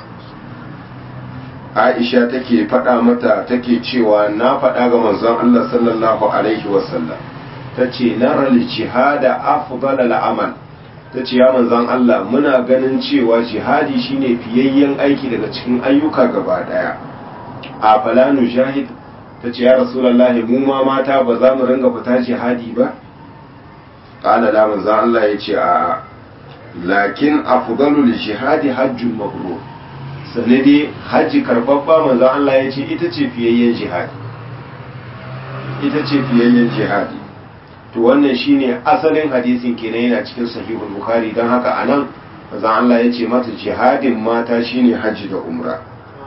Aisha take faɗa mata take cewa na faɗa ga manzon Allah sallallahu alaihi wasallam tace nara al-jihada afdal al-amal tace ya manzon Allah muna ganin cewa jihadi shine fiyayyen aiki daga cikin ayyuka gaba daya a falanu jahid tace ya rasulullahi mu ma mata ba za mu ringa fita jihadi ba qala la manzon Allah yace a lakin afdalul jihadi hajjul mabrur sanadi haji karbabba manzon Allah yace ita ce fiyayyen jihadi ita ce fiyayyen jihadi to wannan shine asalin hadisin kenan yana cikin sahihul bukhari dan haka anan manzon Allah yace mata jihadin mata shine haji da umra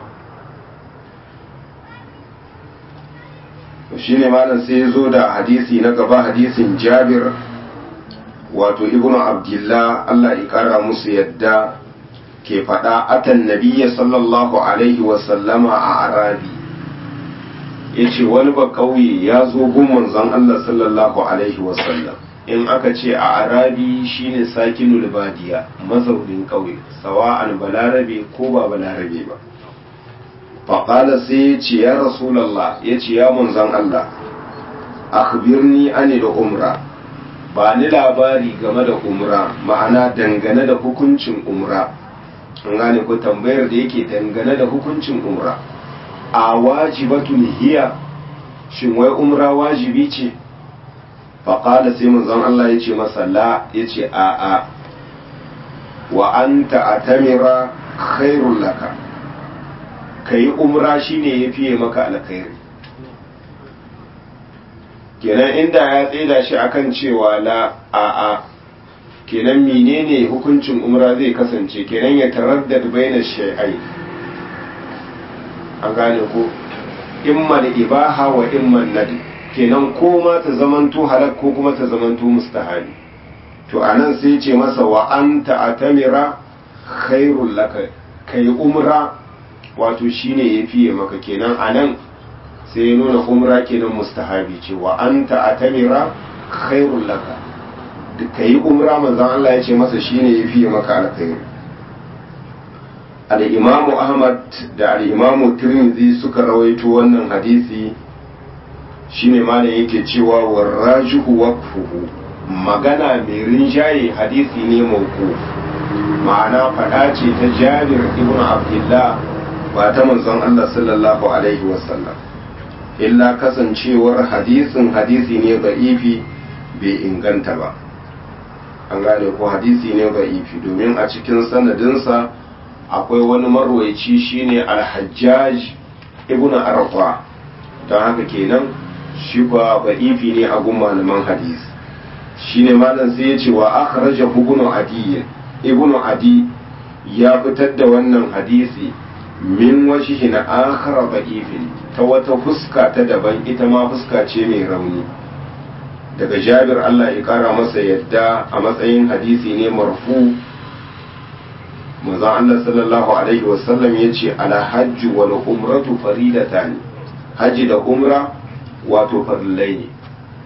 to shine malam sai ya zo da hadisi na gaba hadisin Jabir wato ibnu abdullah Allah ya kara musu yadda ke faɗa atan nabiyya sallallahu alaihi wasallama a arabi ya ce wani ba ƙauye ya zo gun manzon Allah sallallahu alaihi wasallam in aka ce a arabi shine sakinul badiya mazaunin ƙauye sawa'an balarabe ko ba balarabe ba faƙala sai ya ce ya rasulallah ya ce ya manzon Allah akhbirni ani da umra ba ni labari game da umra ma'ana dangane da hukuncin umra an gane ko tambayar da yake dangane da hukuncin umra a wajibatun hiya shin wai umra wajibi ce faƙala sai manzon Allah ya ce masa la ya ce a a wa anta atamira khairul laka kai umra shine ya fiye maka alkhairi kenan inda ya tsaida shi akan cewa la a'a kenan menene hukuncin umra zai kasance kenan ya taraddad baina shay'ai an gane ko imma ibaha wa imma nadi kenan ko ma ta zamanto halak ko kuma ta zamanto mustahabi to anan sai ce masa wa anta atamira khairul laka kai umra wato shine yafiye maka kenan anan sai ya nuna umra kenan mustahabi ce wa anta atamira khairul laka ka yi umra manzon Allah ya ce masa shine yafi maka alkhairi al-imamu Ahmad da al-imamu Tirmidhi suka rawaito wannan hadisi shine malam yake cewa warajihu waqfuhu magana mai rinjaye hadisi ne mauquf ma'ana fada ce ta Jabir ibn Abdullah ba ta manzon Allah sallallahu alaihi wasallam illa kasancewar hadisin hadisi ne da'ifi bai inganta ba an gane ko hadisi ne da'ifi domin a cikin sanadinsa akwai wani marwaici shine al-Hajjaj ibn Arfa don haka kenan shi kuwa da'ifi ne a gun malaman hadisi shine malam sai ya ce wa akhrajahu ibn Adi ibn Adi ya fitar da wannan hadisi min wajhi na akhara da'ifin ta wata fuska ta daban ita ma fuska ce mai rauni daga Jabir Allah ya kara masa yadda a matsayin hadisi ne marfu manzon Allah sallallahu alaihi wasallam yace ala hajji wal umratu faridatan haji da umra wato farillai ne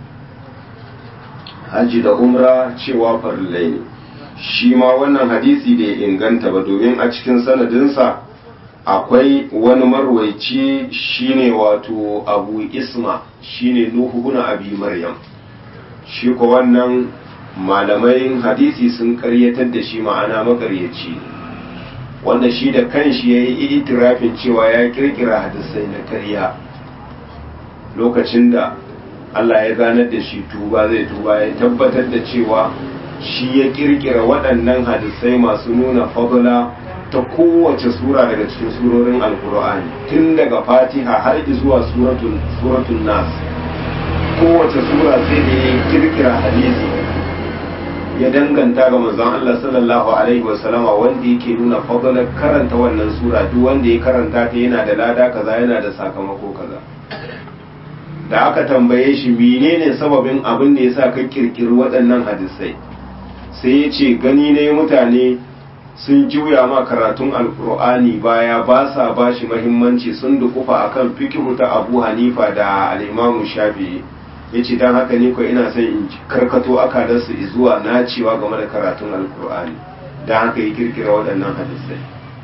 haji da umra cewa farillai ne shi ma wannan hadisi bai inganta ba domin a cikin sanadinsa akwai wani marwaici shine wato abu isma shine nuhu ibn abi maryam shi ko wannan malamai hadisi sun karyatar da shi ma'ana makaryaci wanda shi da kanshi ya yi itirafin cewa ya kirkira hadisai na karya lokacin da Allah ya ganar da shi tuba zai tuba ya tabbatar da cewa shi ya kirkira waɗannan hadisai masu nuna fadla ta kowace sura daga cikin surorin alkur'ani tun daga fatiha har zuwa suratul suratul nas kowace sura sai da ya kirkira hadisi ya danganta ga manzon Allah sallallahu alaihi wasallama wanda yake nuna fadlar karanta wannan sura duk wanda ya karanta ta yana da lada kaza yana da sakamako kaza da aka tambaye shi menene sababin abin da yasa ka kirkiri waɗannan hadisai sai ya ce gani ne mutane sun juya ma karatun alkur'ani baya ba sa ba shi mahimmanci sun dukufa akan fikihu ta Abu Hanifa da al-Imam Shafi'i yace dan haka ne ko ina son in karkato akadarsu zuwa nacewa game da karatun alkur'ani dan haka yi kirkira waɗannan hadisai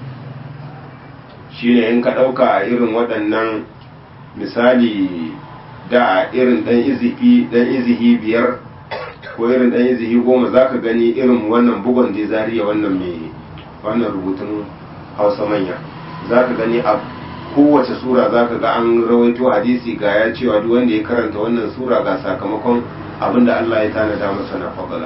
shine in ka ɗauka a irin waɗannan misali da a irin ɗan izifi ɗan izihi biyar ko irin ɗan izihi goma za ka gani irin wannan bugon da zariya wannan mai wannan rubutun hausa manya za ka gani a kowace sura za ka ga an rawaito hadisi ga ya cewa duk wanda ya karanta wannan sura ga sakamakon abinda Allah ya tanada masa na fadala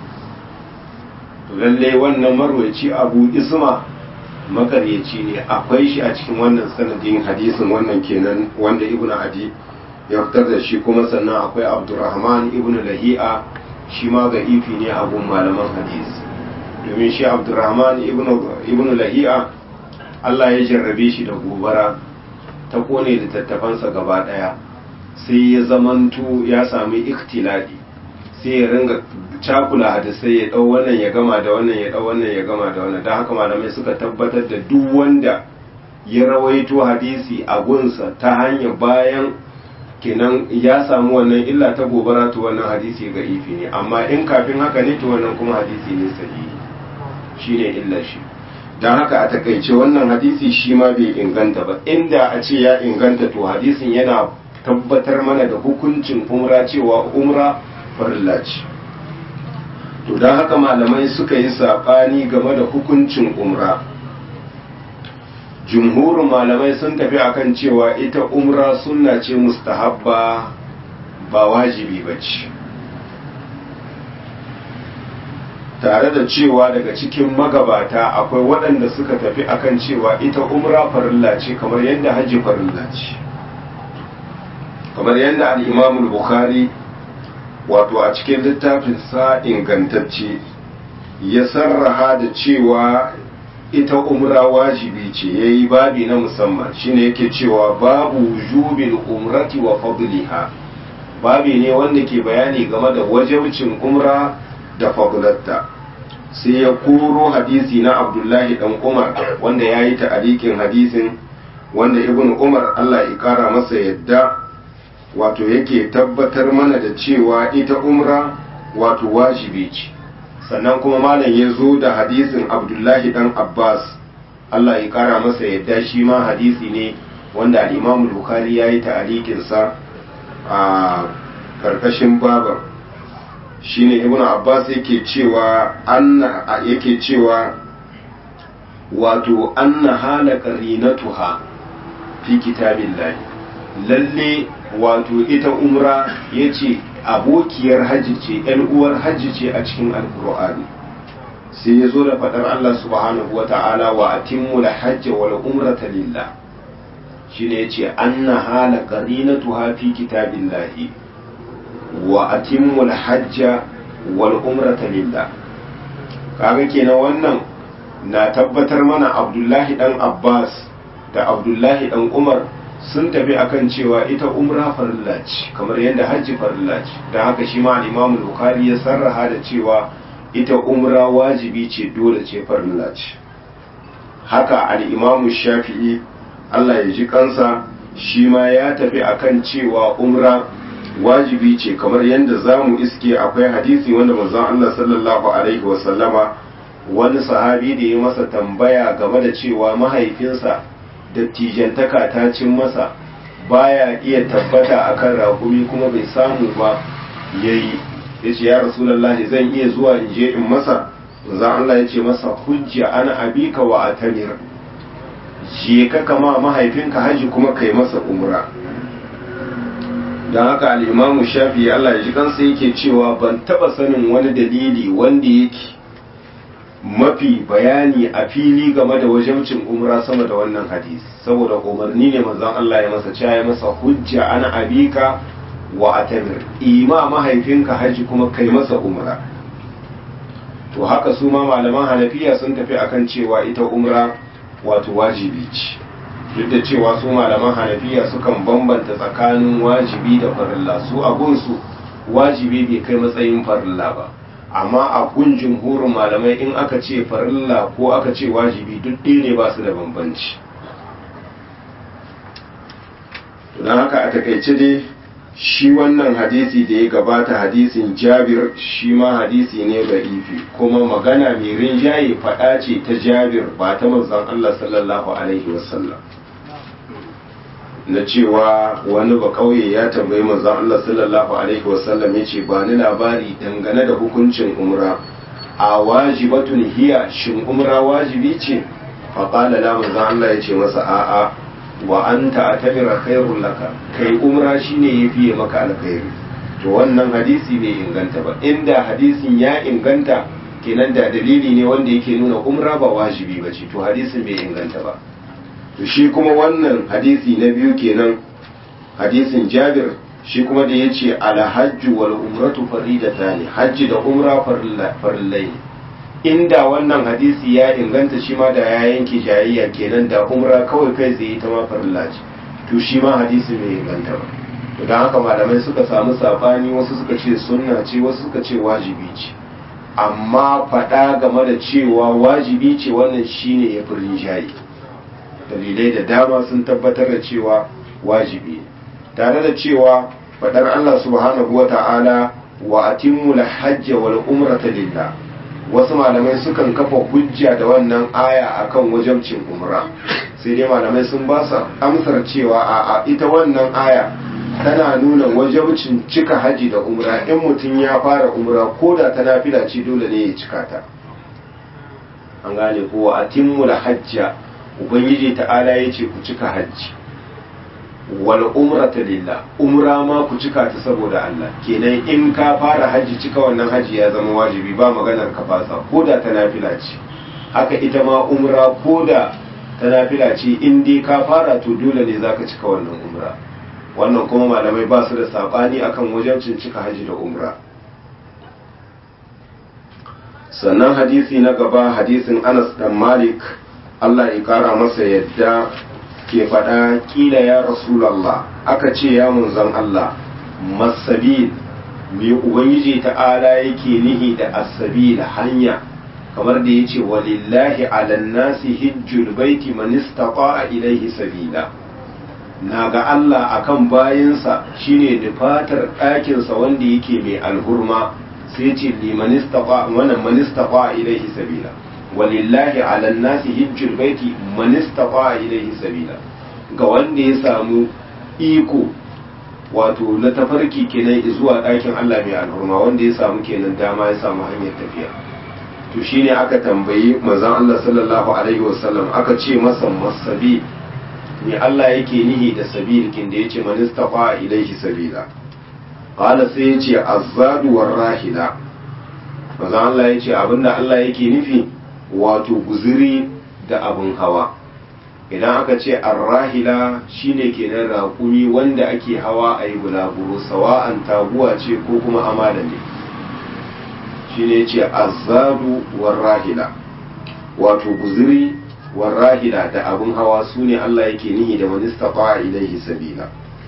to lalle wannan marwaci Abu Isma makaryaci ne akwai shi a cikin wannan sanadin hadisin wannan kenan wanda Ibn Adi ya fitar da shi kuma sannan akwai Abdurrahman ibn Lahi'a shi ma ga ifi ne a gun malaman hadisi domin shi Abdurrahman ibn ibn Lahi'a Allah ya jarrabe shi da gobara ta kone littattafansa gaba daya sai ya zamanto ya sami ikhtilali sai ya ringa cakula hadisai ya dau wannan ya gama da wannan ya dau wannan ya gama da wannan don haka malamai suka tabbatar da duk wanda ya rawaito hadisi a gunsa ta hanyar bayan kenan ya samu wannan illa ta gobara to wannan hadisi ga ifi ne amma in kafin haka ne to wannan kuma hadisi ne sahihi shine illa shi don haka a takaice wannan hadisi shi ma bai inganta ba inda a ce ya inganta to hadisin yana tabbatar mana da hukuncin umra cewa umra farilla ce to don haka malamai suka yi saɓani game da hukuncin umra jumhurin malamai sun tafi akan cewa ita umra sunna ce mustahabba ba wajibi ba ce tare da cewa daga cikin magabata akwai waɗanda suka tafi akan cewa ita umra farilla ce kamar yadda hajji farilla ce kamar yadda al-Imam al-Bukhari wato a cikin littafin sa ingantacce ya sarraha da cewa ita umra wajibi ce yayi babi na musamman shine yake cewa babu wujubil umrati wa fadliha babi ne wanda ke bayani game da wajibcin umra da fadlatta sai ya koro hadisi na Abdullahi dan Umar wanda ya yi ta'alikin hadisin wanda Ibn Umar Allah ya kara masa yadda wato yake tabbatar mana da cewa ita umra wato wajibi ce sannan kuma malam ya zo da hadisin Abdullahi dan Abbas Allah ya kara masa yadda shi ma hadisi ne wanda al-Imam Bukhari ya yi ta'alikin sa a karkashin babar shine Ibn Abbas yake cewa anna yake cewa wato anna hala qarinatuha fi kitabillahi lalle wato ita umra yace abokiyar hajji ce ɗan uwar hajji ce a cikin alqur'ani sai yazo da fadar Allah subhanahu wata'ala wa atimmu al-hajj wal umrata lillah shine yace anna hala qarinatuha fi kitabillahi wa atimmu al-hajj wal umrata lillah kaga kenan wannan na tabbatar mana Abdullahi dan Abbas da Abdullahi dan Umar sun tafi akan cewa ita umra farilla ce kamar yadda hajji farilla ce don haka shi ma al-Imam Bukhari ya sarraha da cewa ita umra wajibi ce dole ce farilla ce. Haka al-Imam Shafi'i Allah ya ji kansa shi ma ya tafi akan cewa umra wajibi ce kamar yadda zamu iske akwai hadisi wanda manzon Allah sallallahu alaihi wasallama wani sahabi da ya masa tambaya game da cewa mahaifinsa dattijantaka ta cin masa baya iya tabbata akan raƙumi kuma bai samu ba yayi yace ya rasulullahi zan iya zuwa in je in masa manzon Allah yace masa hujja ana abika wa atamir je ka kama mahaifinka haji kuma kai masa umra. don haka al-Imam Shafi'i Allah ya ji kansa yake cewa ban taba sanin wani dalili wanda yake mafi bayani a fili game da wajibcin umra sama da wannan hadisi saboda umarni ne manzon Allah ya masa cewa ya masa hujja ana abika wa atamir ima mahaifinka haji kuma kai masa umra. to haka su ma malaman Hanafiya sun tafi akan cewa ita umra wato wajibi ce duk da cewa su malaman Hanafiya sukan bambanta tsakanin wajibi da farilla su a gunsu wajibi bai kai matsayin farilla ba amma a gun jumhurin malamai in aka ce farilla ko aka ce wajibi duk ɗaya ne ba su da bambanci. don haka a takaice dai shi wannan hadisi da ya gabata hadisin Jabir shi ma hadisi ne da'ifi kuma magana mai rinjaye faɗa ce ta Jabir ba ta manzon Allah sallallahu alaihi wasallam na cewa wani ba kauye ya tambayi manzon Allah sallallahu alaihi wasallam yace ba ni labari dangane da hukuncin umra a wajibatun hiya shin umra wajibi ce fa qala la manzon Allah yace masa a'a wa anta atamira khairul laka kai umra shine yafi maka alkhairi to wannan hadisi bai inganta ba inda hadisin ya inganta kenan da dalili ne wanda yake nuna umra ba wajibi bace to hadisin bai inganta ba. to shi kuma wannan hadisi na biyu kenan hadisin Jabir shi kuma da yace ala hajju wal umratu faridatan hajji da umra farillai inda wannan hadisi ya inganta shi ma da ya yanke jayayya kenan da umra kawai kai zai ta ma farilla ce to shi ma hadisi bai inganta ba to dan haka malamai suka samu sabani wasu suka ce sunna ce wasu suka ce wajibi ce amma faɗa game da cewa wajibi ce wannan shine ya furin jayi dalilai da dama sun tabbatar da cewa wajibi tare da cewa faɗar Allah subhanahu wata'ala wa atimmul hajja wal umrata lillah wasu malamai sukan kafa hujja da wannan aya akan wajabcin umra sai dai malamai sun ba su amsar cewa a ita wannan aya tana nuna wajabcin cika haji da umra in mutum ya fara umra ko da ta nafila ce dole ne ya cika ta an gane ko a timmul hajja ubangiji ta'ala ya ce ku cika hajji wal umrata lillah umra ma ku cika ta saboda Allah kenan in ka fara haji cika wannan haji ya zama wajibi ba maganar ka fasa ko da ta nafila ce haka ita ma umra ko da ta nafila ce in dai ka fara to dole ne zaka cika wannan umra wannan kuma malamai ba su da sabani akan wajibcin cika haji da umra. sannan hadisi na gaba hadisin Anas dan Malik Allah ya kara masa yadda ke faɗa kila ya Rasulallah aka ce ya munzan Allah masabil me ubangiji ta'ala yake nihi da asabil hanya kamar da yace walillahi alan nasi hijjul baiti man istata'a ilayhi sabila naga Allah akan bayinsa shine nufatar ɗakin sa wanda yake mai alhurma sai yace liman istata'a wannan man istata'a ilayhi sabila walillahi ala nasi hijjul baiti man istata ilayhi sabila ga wanda ya samu iko wato na tafarki kenan zuwa ɗakin Allah mai alhurma wanda ya samu kenan dama ya samu hanyar tafiya to shine aka tambayi manzon Allah sallallahu alaihi wasallam aka ce masa masabi ne Allah yake nihi da sabil kin da yace man istata ilayhi sabila qala sai yace azzadu war rahila manzon Allah yace abinda Allah yake nufi wato guziri da abin hawa idan aka ce arrahila shine kenan raƙumi wanda ake hawa a yi bulaguro sawa'an taguwa ce ko kuma amala ne shine ce azzadu warrahila wato guziri warrahila da abun hawa su ne Allah yake nihi da man istata'a ilaihi sabila.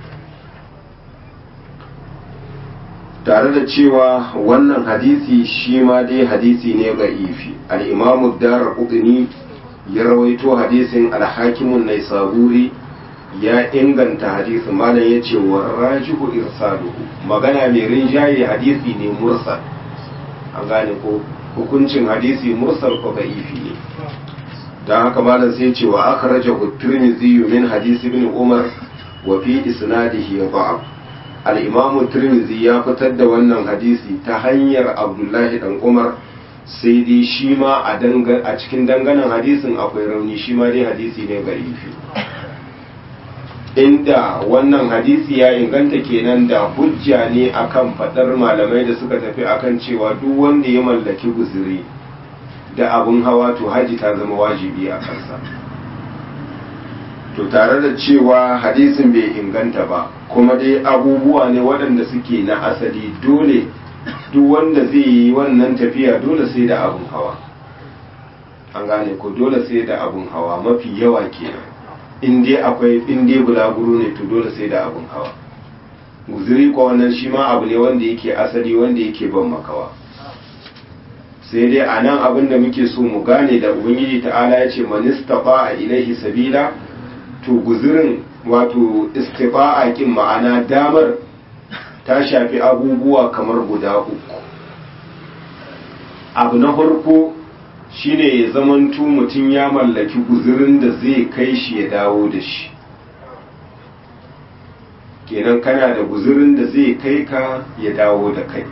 tare da cewa wannan hadisi shi ma dai hadisi ne ga ifi. al-imamu Daraqutni ya rawaito hadisin al-hakimun Naisaburi ya inganta hadisin, malam yace wa rajihu irsaluhu, magana mai rinjaye hadisi ne mursal. an gane ko hukuncin hadisi mursal ko da'ifi ne. dan haka malam sai ce wa akhrajahu Tirmidhi min hadisi ibn Umar wa fi isnadihi da'af. al-imamu Tirmidhi ya fitar da wannan hadisi ta hanyar Abdullahi dan Umar, sai dai shi ma a a cikin danganan hadisin akwai rauni, shi ma dai hadisi ne da'ifi. inda wannan hadisi ya inganta kenan da hujja ne akan fadar malamai da suka tafi akan cewa duk wanda ya mallaki guzuri da abun hawa to haji ta zama wajibi a kansa. to tare da cewa hadisin bai inganta ba, kuma dai abubuwa ne waɗanda suke na asali, dole duk wanda zai yi wannan tafiya dole sai da abun hawa. an gane ko dole sai da abun hawa mafi yawa kenan. in dai akwai in dai bulaguro ne to dole sai da abun hawa. guzuri ko wannan shi ma abu ne wanda yake asali, wanda yake ban makawa. sai dai a nan abin da muke so mu gane da ubangiji ta'ala ya ce man istata'a ilaihi sabila, to guzurin wato istifa'a kin ma'ana damar ta shafi abubuwa kamar guda uku. abu na farko shine ya zamanto mutum ya mallaki guzurin da zai kai shi ya dawo da shi. kenan kana da guzurin da zai kai ka ya dawo da kai.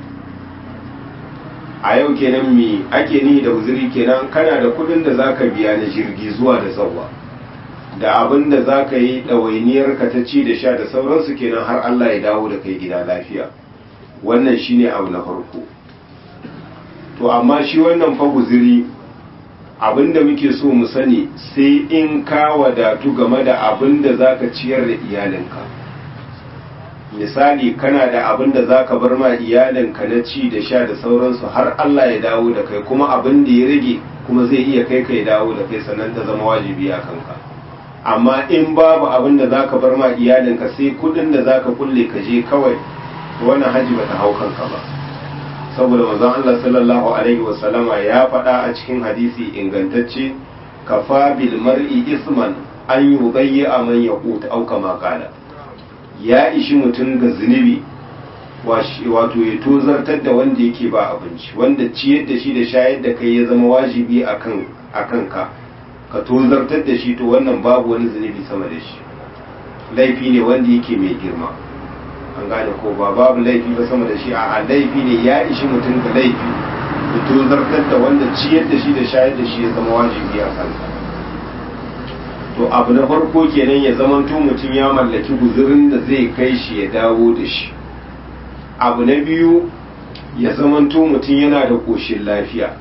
a yau kenan me ake ni da guzuri? kenan kana da kudin da zaka biya na jirgi zuwa da zawwa, da abin da za ka yi ɗawainiyar ka ta ci da sha da sauransu, kenan har Allah ya dawo da kai gida lafiya. wannan shine abu na farko. to amma shi wannan fa guzuri, abin da muke so mu sani, sai in ka wadatu game da abin da za ka ciyar da iyalinka. misali kana da abin da za ka bar ma iyalinka na ci da sha da sauransu har Allah ya dawo da kai, kuma abin da ya rage kuma zai iya kai ka ya dawo da kai, sannan ta zama wajibi a kanka. amma in babu abin da zaka bar ma iyalinka sai kudin da zaka kulle ka je kawai, to wannan haji bata hau kanka ba. saboda manzon Allah sallallahu alaihi wasallama ya faɗa a cikin hadisi ingantacce, kafa bil mar'i isman an yubayya man yaqut au kama qala, ya ishi mutum ga zunubi wato ya tozartar da wanda yake ba abinci, wanda ciyar da shi da shayar da kai ya zama wajibi akan akan ka ka tozartar da shi, to wannan babu wani zunubi sama da shi. laifi ne wanda yake mai girma. an gane ko ba babu laifi ba sama da shi, a laifi ne ya ishi mutum da laifi ya tozartar da wanda ciyar da shi da shayar da shi ya zama wajibi a kansa. to abu na farko kenan ya zamanto mutum ya mallaki guzurin da zai kai shi ya dawo da shi. abu na biyu ya zamanto mutum yana da ƙoshin lafiya.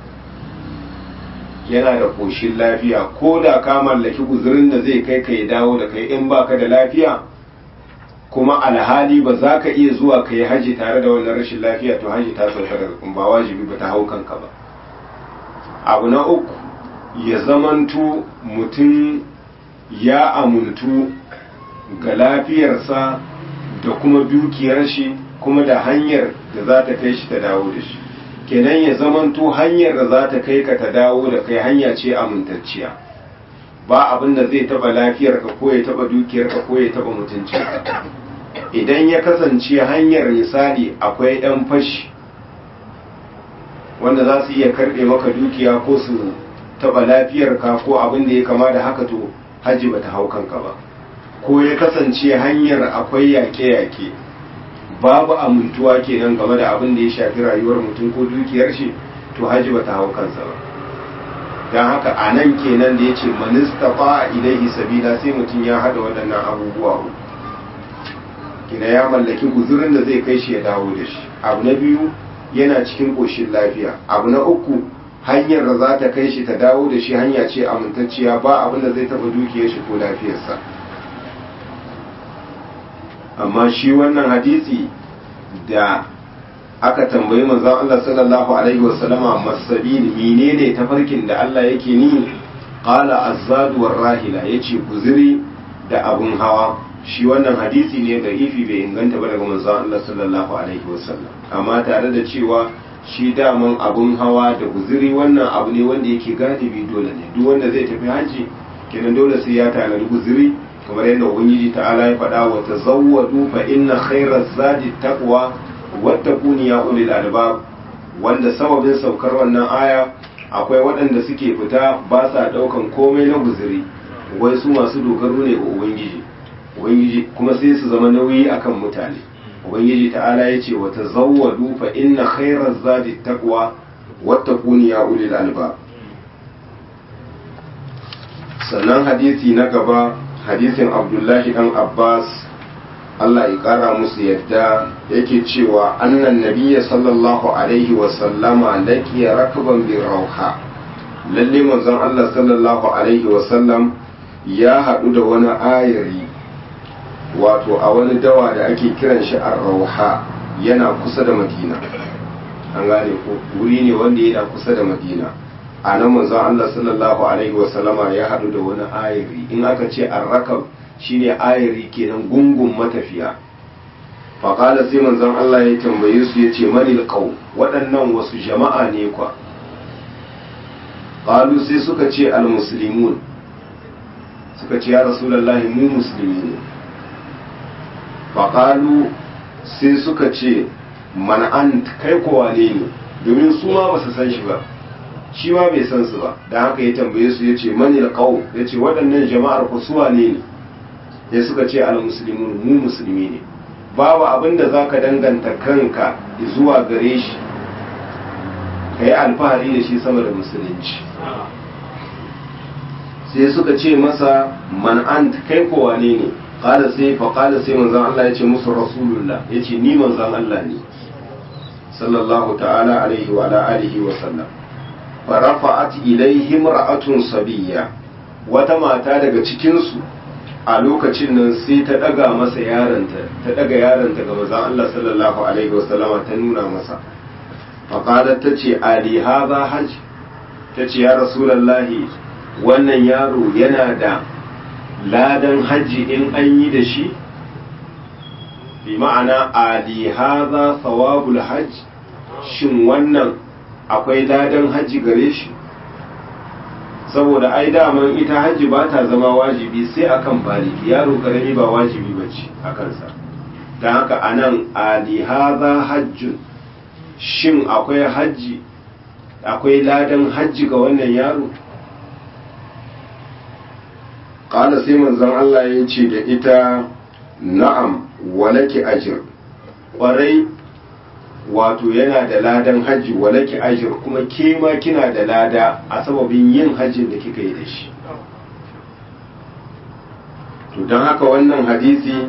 yana da koshin lafiya, ko da ka mallaki guzurin da zai kai ka ya dawo da kai, in baka da lafiya kuma alhali ba za ka iya zuwa ka yi haji tare da wannan rashin lafiya, to haji ta sauka daga kun ba wajibi ba ta hau kanka ba. abu na uku ya zamanto mutum ya amuntu ga lafiyarsa da kuma dukiyar shi, kuma da hanyar da za ta kai shi ta dawo da shi. kenan ya zamanto hanyar da za ta kai ka ta dawo da kai hanya ce amintacciya, ba abin da zai taba lafiyarka ko ya taba dukiyarka ko ya taba mutuncinka. idan ya kasance hanyar misali akwai ɗan fashi wanda za su iya karɓe maka dukiya ko su taba lafiyarka ko abin da ya kama da haka, to haji bata hau kanka ba. ko ya kasance hanyar akwai yaƙe-yaƙe, babu amintuwa kenan game da abin da ya shafi rayuwar mutum ko dukiyar shi, to haji bata hau kansa ba. don haka a nan kenan da ya ce manistafa ilaihi sabila, sai mutum ya hada waɗannan abubuwa uku. kina ya mallaki guzurin da zai kai shi ya dawo da shi. abu na biyu yana cikin ƙoshin lafiya. abu na uku hanyar da za ta kai shi ta dawo da shi hanya ce amintacciya, ba abin da zai taɓa dukiyar shi ko lafiyarsa. amma shi wannan hadisi da aka tambayi manzon Allah sallallahu alaihi wasallama masabil menene tafarkin da Allah yake ni, qala azzadu war rahila yace guzuri da abun hawa. Shi wannan hadisi ne da ifi bai inganta ba daga manzon Allah sallallahu alaihi wasallam, amma tare da cewa shi daman abun hawa da guzuri wannan abu ne wanda yake galibi dole ne, duk wanda zai tafi haji kenan dole sai ya tanadi guzuri, kamar yadda ubangiji ta'ala ya faɗa wa tazawwadu fa inna khairaz zadi taqwa wattaquni ya ulil albab, wanda sababin saukar wannan aya akwai waɗanda suke fita ba sa ɗaukan komai na guzuri, wai su masu dogaro ne ga ubangiji ubangiji kuma sai su zama nauyi akan mutane. Ubangiji ta'ala ya ce wa tazawwadu fa inna khairaz zadi taqwa wattaquni ya ulil albab. Sannan hadisi na gaba hadisin Abdullahi dan Abbas Allah ya kara musu yadda yake cewa annan nabiyya sallallahu alaihi wa sallama laqiya rakban bi rauha, lalle manzon Allah sallallahu alaihi wa sallam ya haɗu da wani ayari wato a wani dawa da ake kiran shi ar-rauha, yana kusa da Madina. An gane ko wuri ne wanda yana kusa da Madina. A nan manzon Allah sallallahu alaihi wa sallama ya haɗu da wani ayari. In aka ce ar-rakab shine ayari kenan gungun matafiya. Fa qala sai manzon Allah ya tambaye su yace manil qaw, waɗannan wasu jama'a ne kwa? Qalu sai suka ce al-muslimun, suka ce ya rasulullahi mu musulmi ne. faƙalu sai suka ce man an kai kowa ne ne, domin su ma ba su san shi ba, shi ma bai san su ba, da haka ya tambaye su ya ce manil qaum, ya ce waɗannan jama'ar ku suwa ne ne, ya suka ce al muslimun mu musulmi ne. Babu abin da za ka danganta kanka zuwa gare shi ka yi alfahari da shi sama da musulunci. Sai suka ce masa man an kai kowa ne ne, qala sai fa qala sai manzon Allah yace musu rasulullah, yace ni manzon Allah ne sallallahu ta'ala alaihi wa ala alihi wa sallam. Fa rafa'at ilayhi imra'atun sabiyya, wata mata daga cikin su a lokacin nan sai ta daga masa yaranta, ta daga yaranta ga manzon Allah sallallahu alaihi wa sallama, ta nuna masa. Fa qalat tace ali hadha hajj, tace ya rasulullahi wannan yaro yana da ladan hajji in an yi da shi, bi ma'ana ali hadha thawabul hajj, shin wannan akwai ladan hajji gare shi? Saboda ai daman ita hajji ba ta zama wajibi sai akan baliki, yaro karami ba wajibi bace a kansa. Dan haka anan ali hadha hajjun, shin akwai hajji, akwai ladan hajji ga wannan yaro? Ƙala sai manzon Allah ya ce da ita na'am walaki ajir, ƙwarai wato yana da ladan hajji, walaki ajir kuma ke ma kina da lada a sababin yin hajjin da kika yi da shi. To don haka wannan hadisi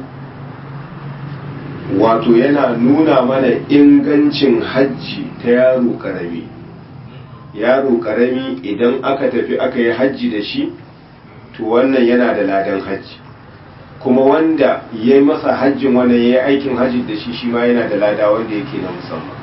wato yana nuna mana ingancin hajji ta yaro ƙarami. Yaro ƙarami idan aka tafi aka yi hajji da shi, to wannan yana da ladan hajji, kuma wanda ya yi masa hajjin wannan ya yi aikin hajji da shi, shi ma yana da lada wanda yake na musamman.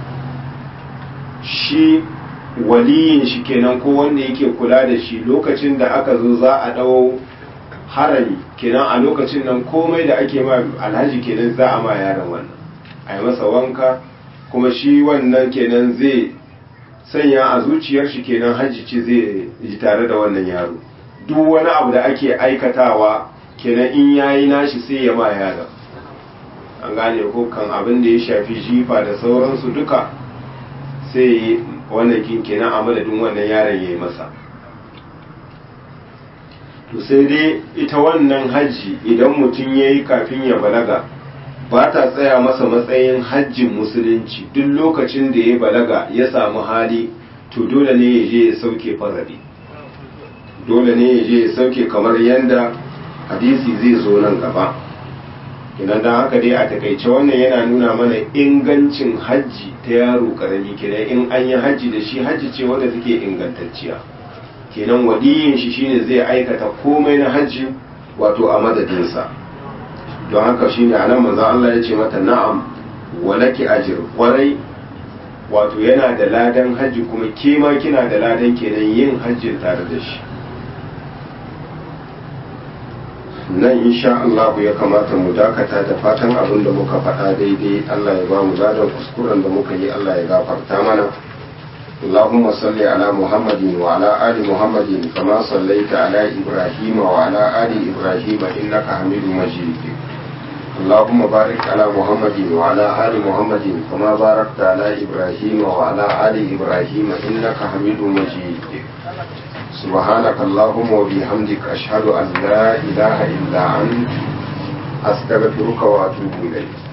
Shi waliyin shi kenan ko wanda yake kula da shi lokacin da aka zo za a ɗau harami kenan, a lokacin nan komai da ake ma alhaji kenan za a ma yaron wannan, a yi masa wanka, kuma shi wannan kenan zai sanya a zuciyar shi kenan hajji ce zai ji tare da wannan yaro. Duk wani abu da ake aikatawa kenan in yayi nashi sai ya ma yaron. An gane ko kan abin da ya shafi jifa da sauransu duka sai wannan kin kenan a madadin wannan yaron yayi masa. To sai dai ita wannan hajji idan mutum yayi kafin ya balaga ba ta tsaya masa matsayin hajjin musulunci. Duk lokacin da ya balaga ya samu hali to dole ne ya je ya sauke faradi, dole ne ya je ya sauke kamar yadda hadisi zai zo nan gaba. Idan dan haka dai a takaice wannan yana nuna mana ingancin hajji ta yaro karami, kenan in an yi hajji da shi hajji ce wanda take ingantacciya, kenan waliyin shi shine zai aikata komai na hajji wato a madadinsa. Don haka shine anan manzo Allah ya ce mata na'am walaki ajr, kwarai wato yana da ladan hajji kuma ke ma kina da ladan kenan yin hajjin tare da shi. nan insha Allah ya kamata mu dakata da fatan abin da muka faɗa daidai Allah ya ba mu ladan kuskuren da muka yi Allah ya gafarta mana. اللهم صل على محمد وعلى آل محمد كما صليت على إبراهيم وعلى آل إبراهيم إنك حميد مجيد. اللهم بارك على محمد وعلى آل محمد كما باركت على إبراهيم وعلى آل إبراهيم إنك حميد مجيد. سبحانك اللهم وبحمدك أشهد أن لا إله إلا أنت أستغفرك وأتوب إليك.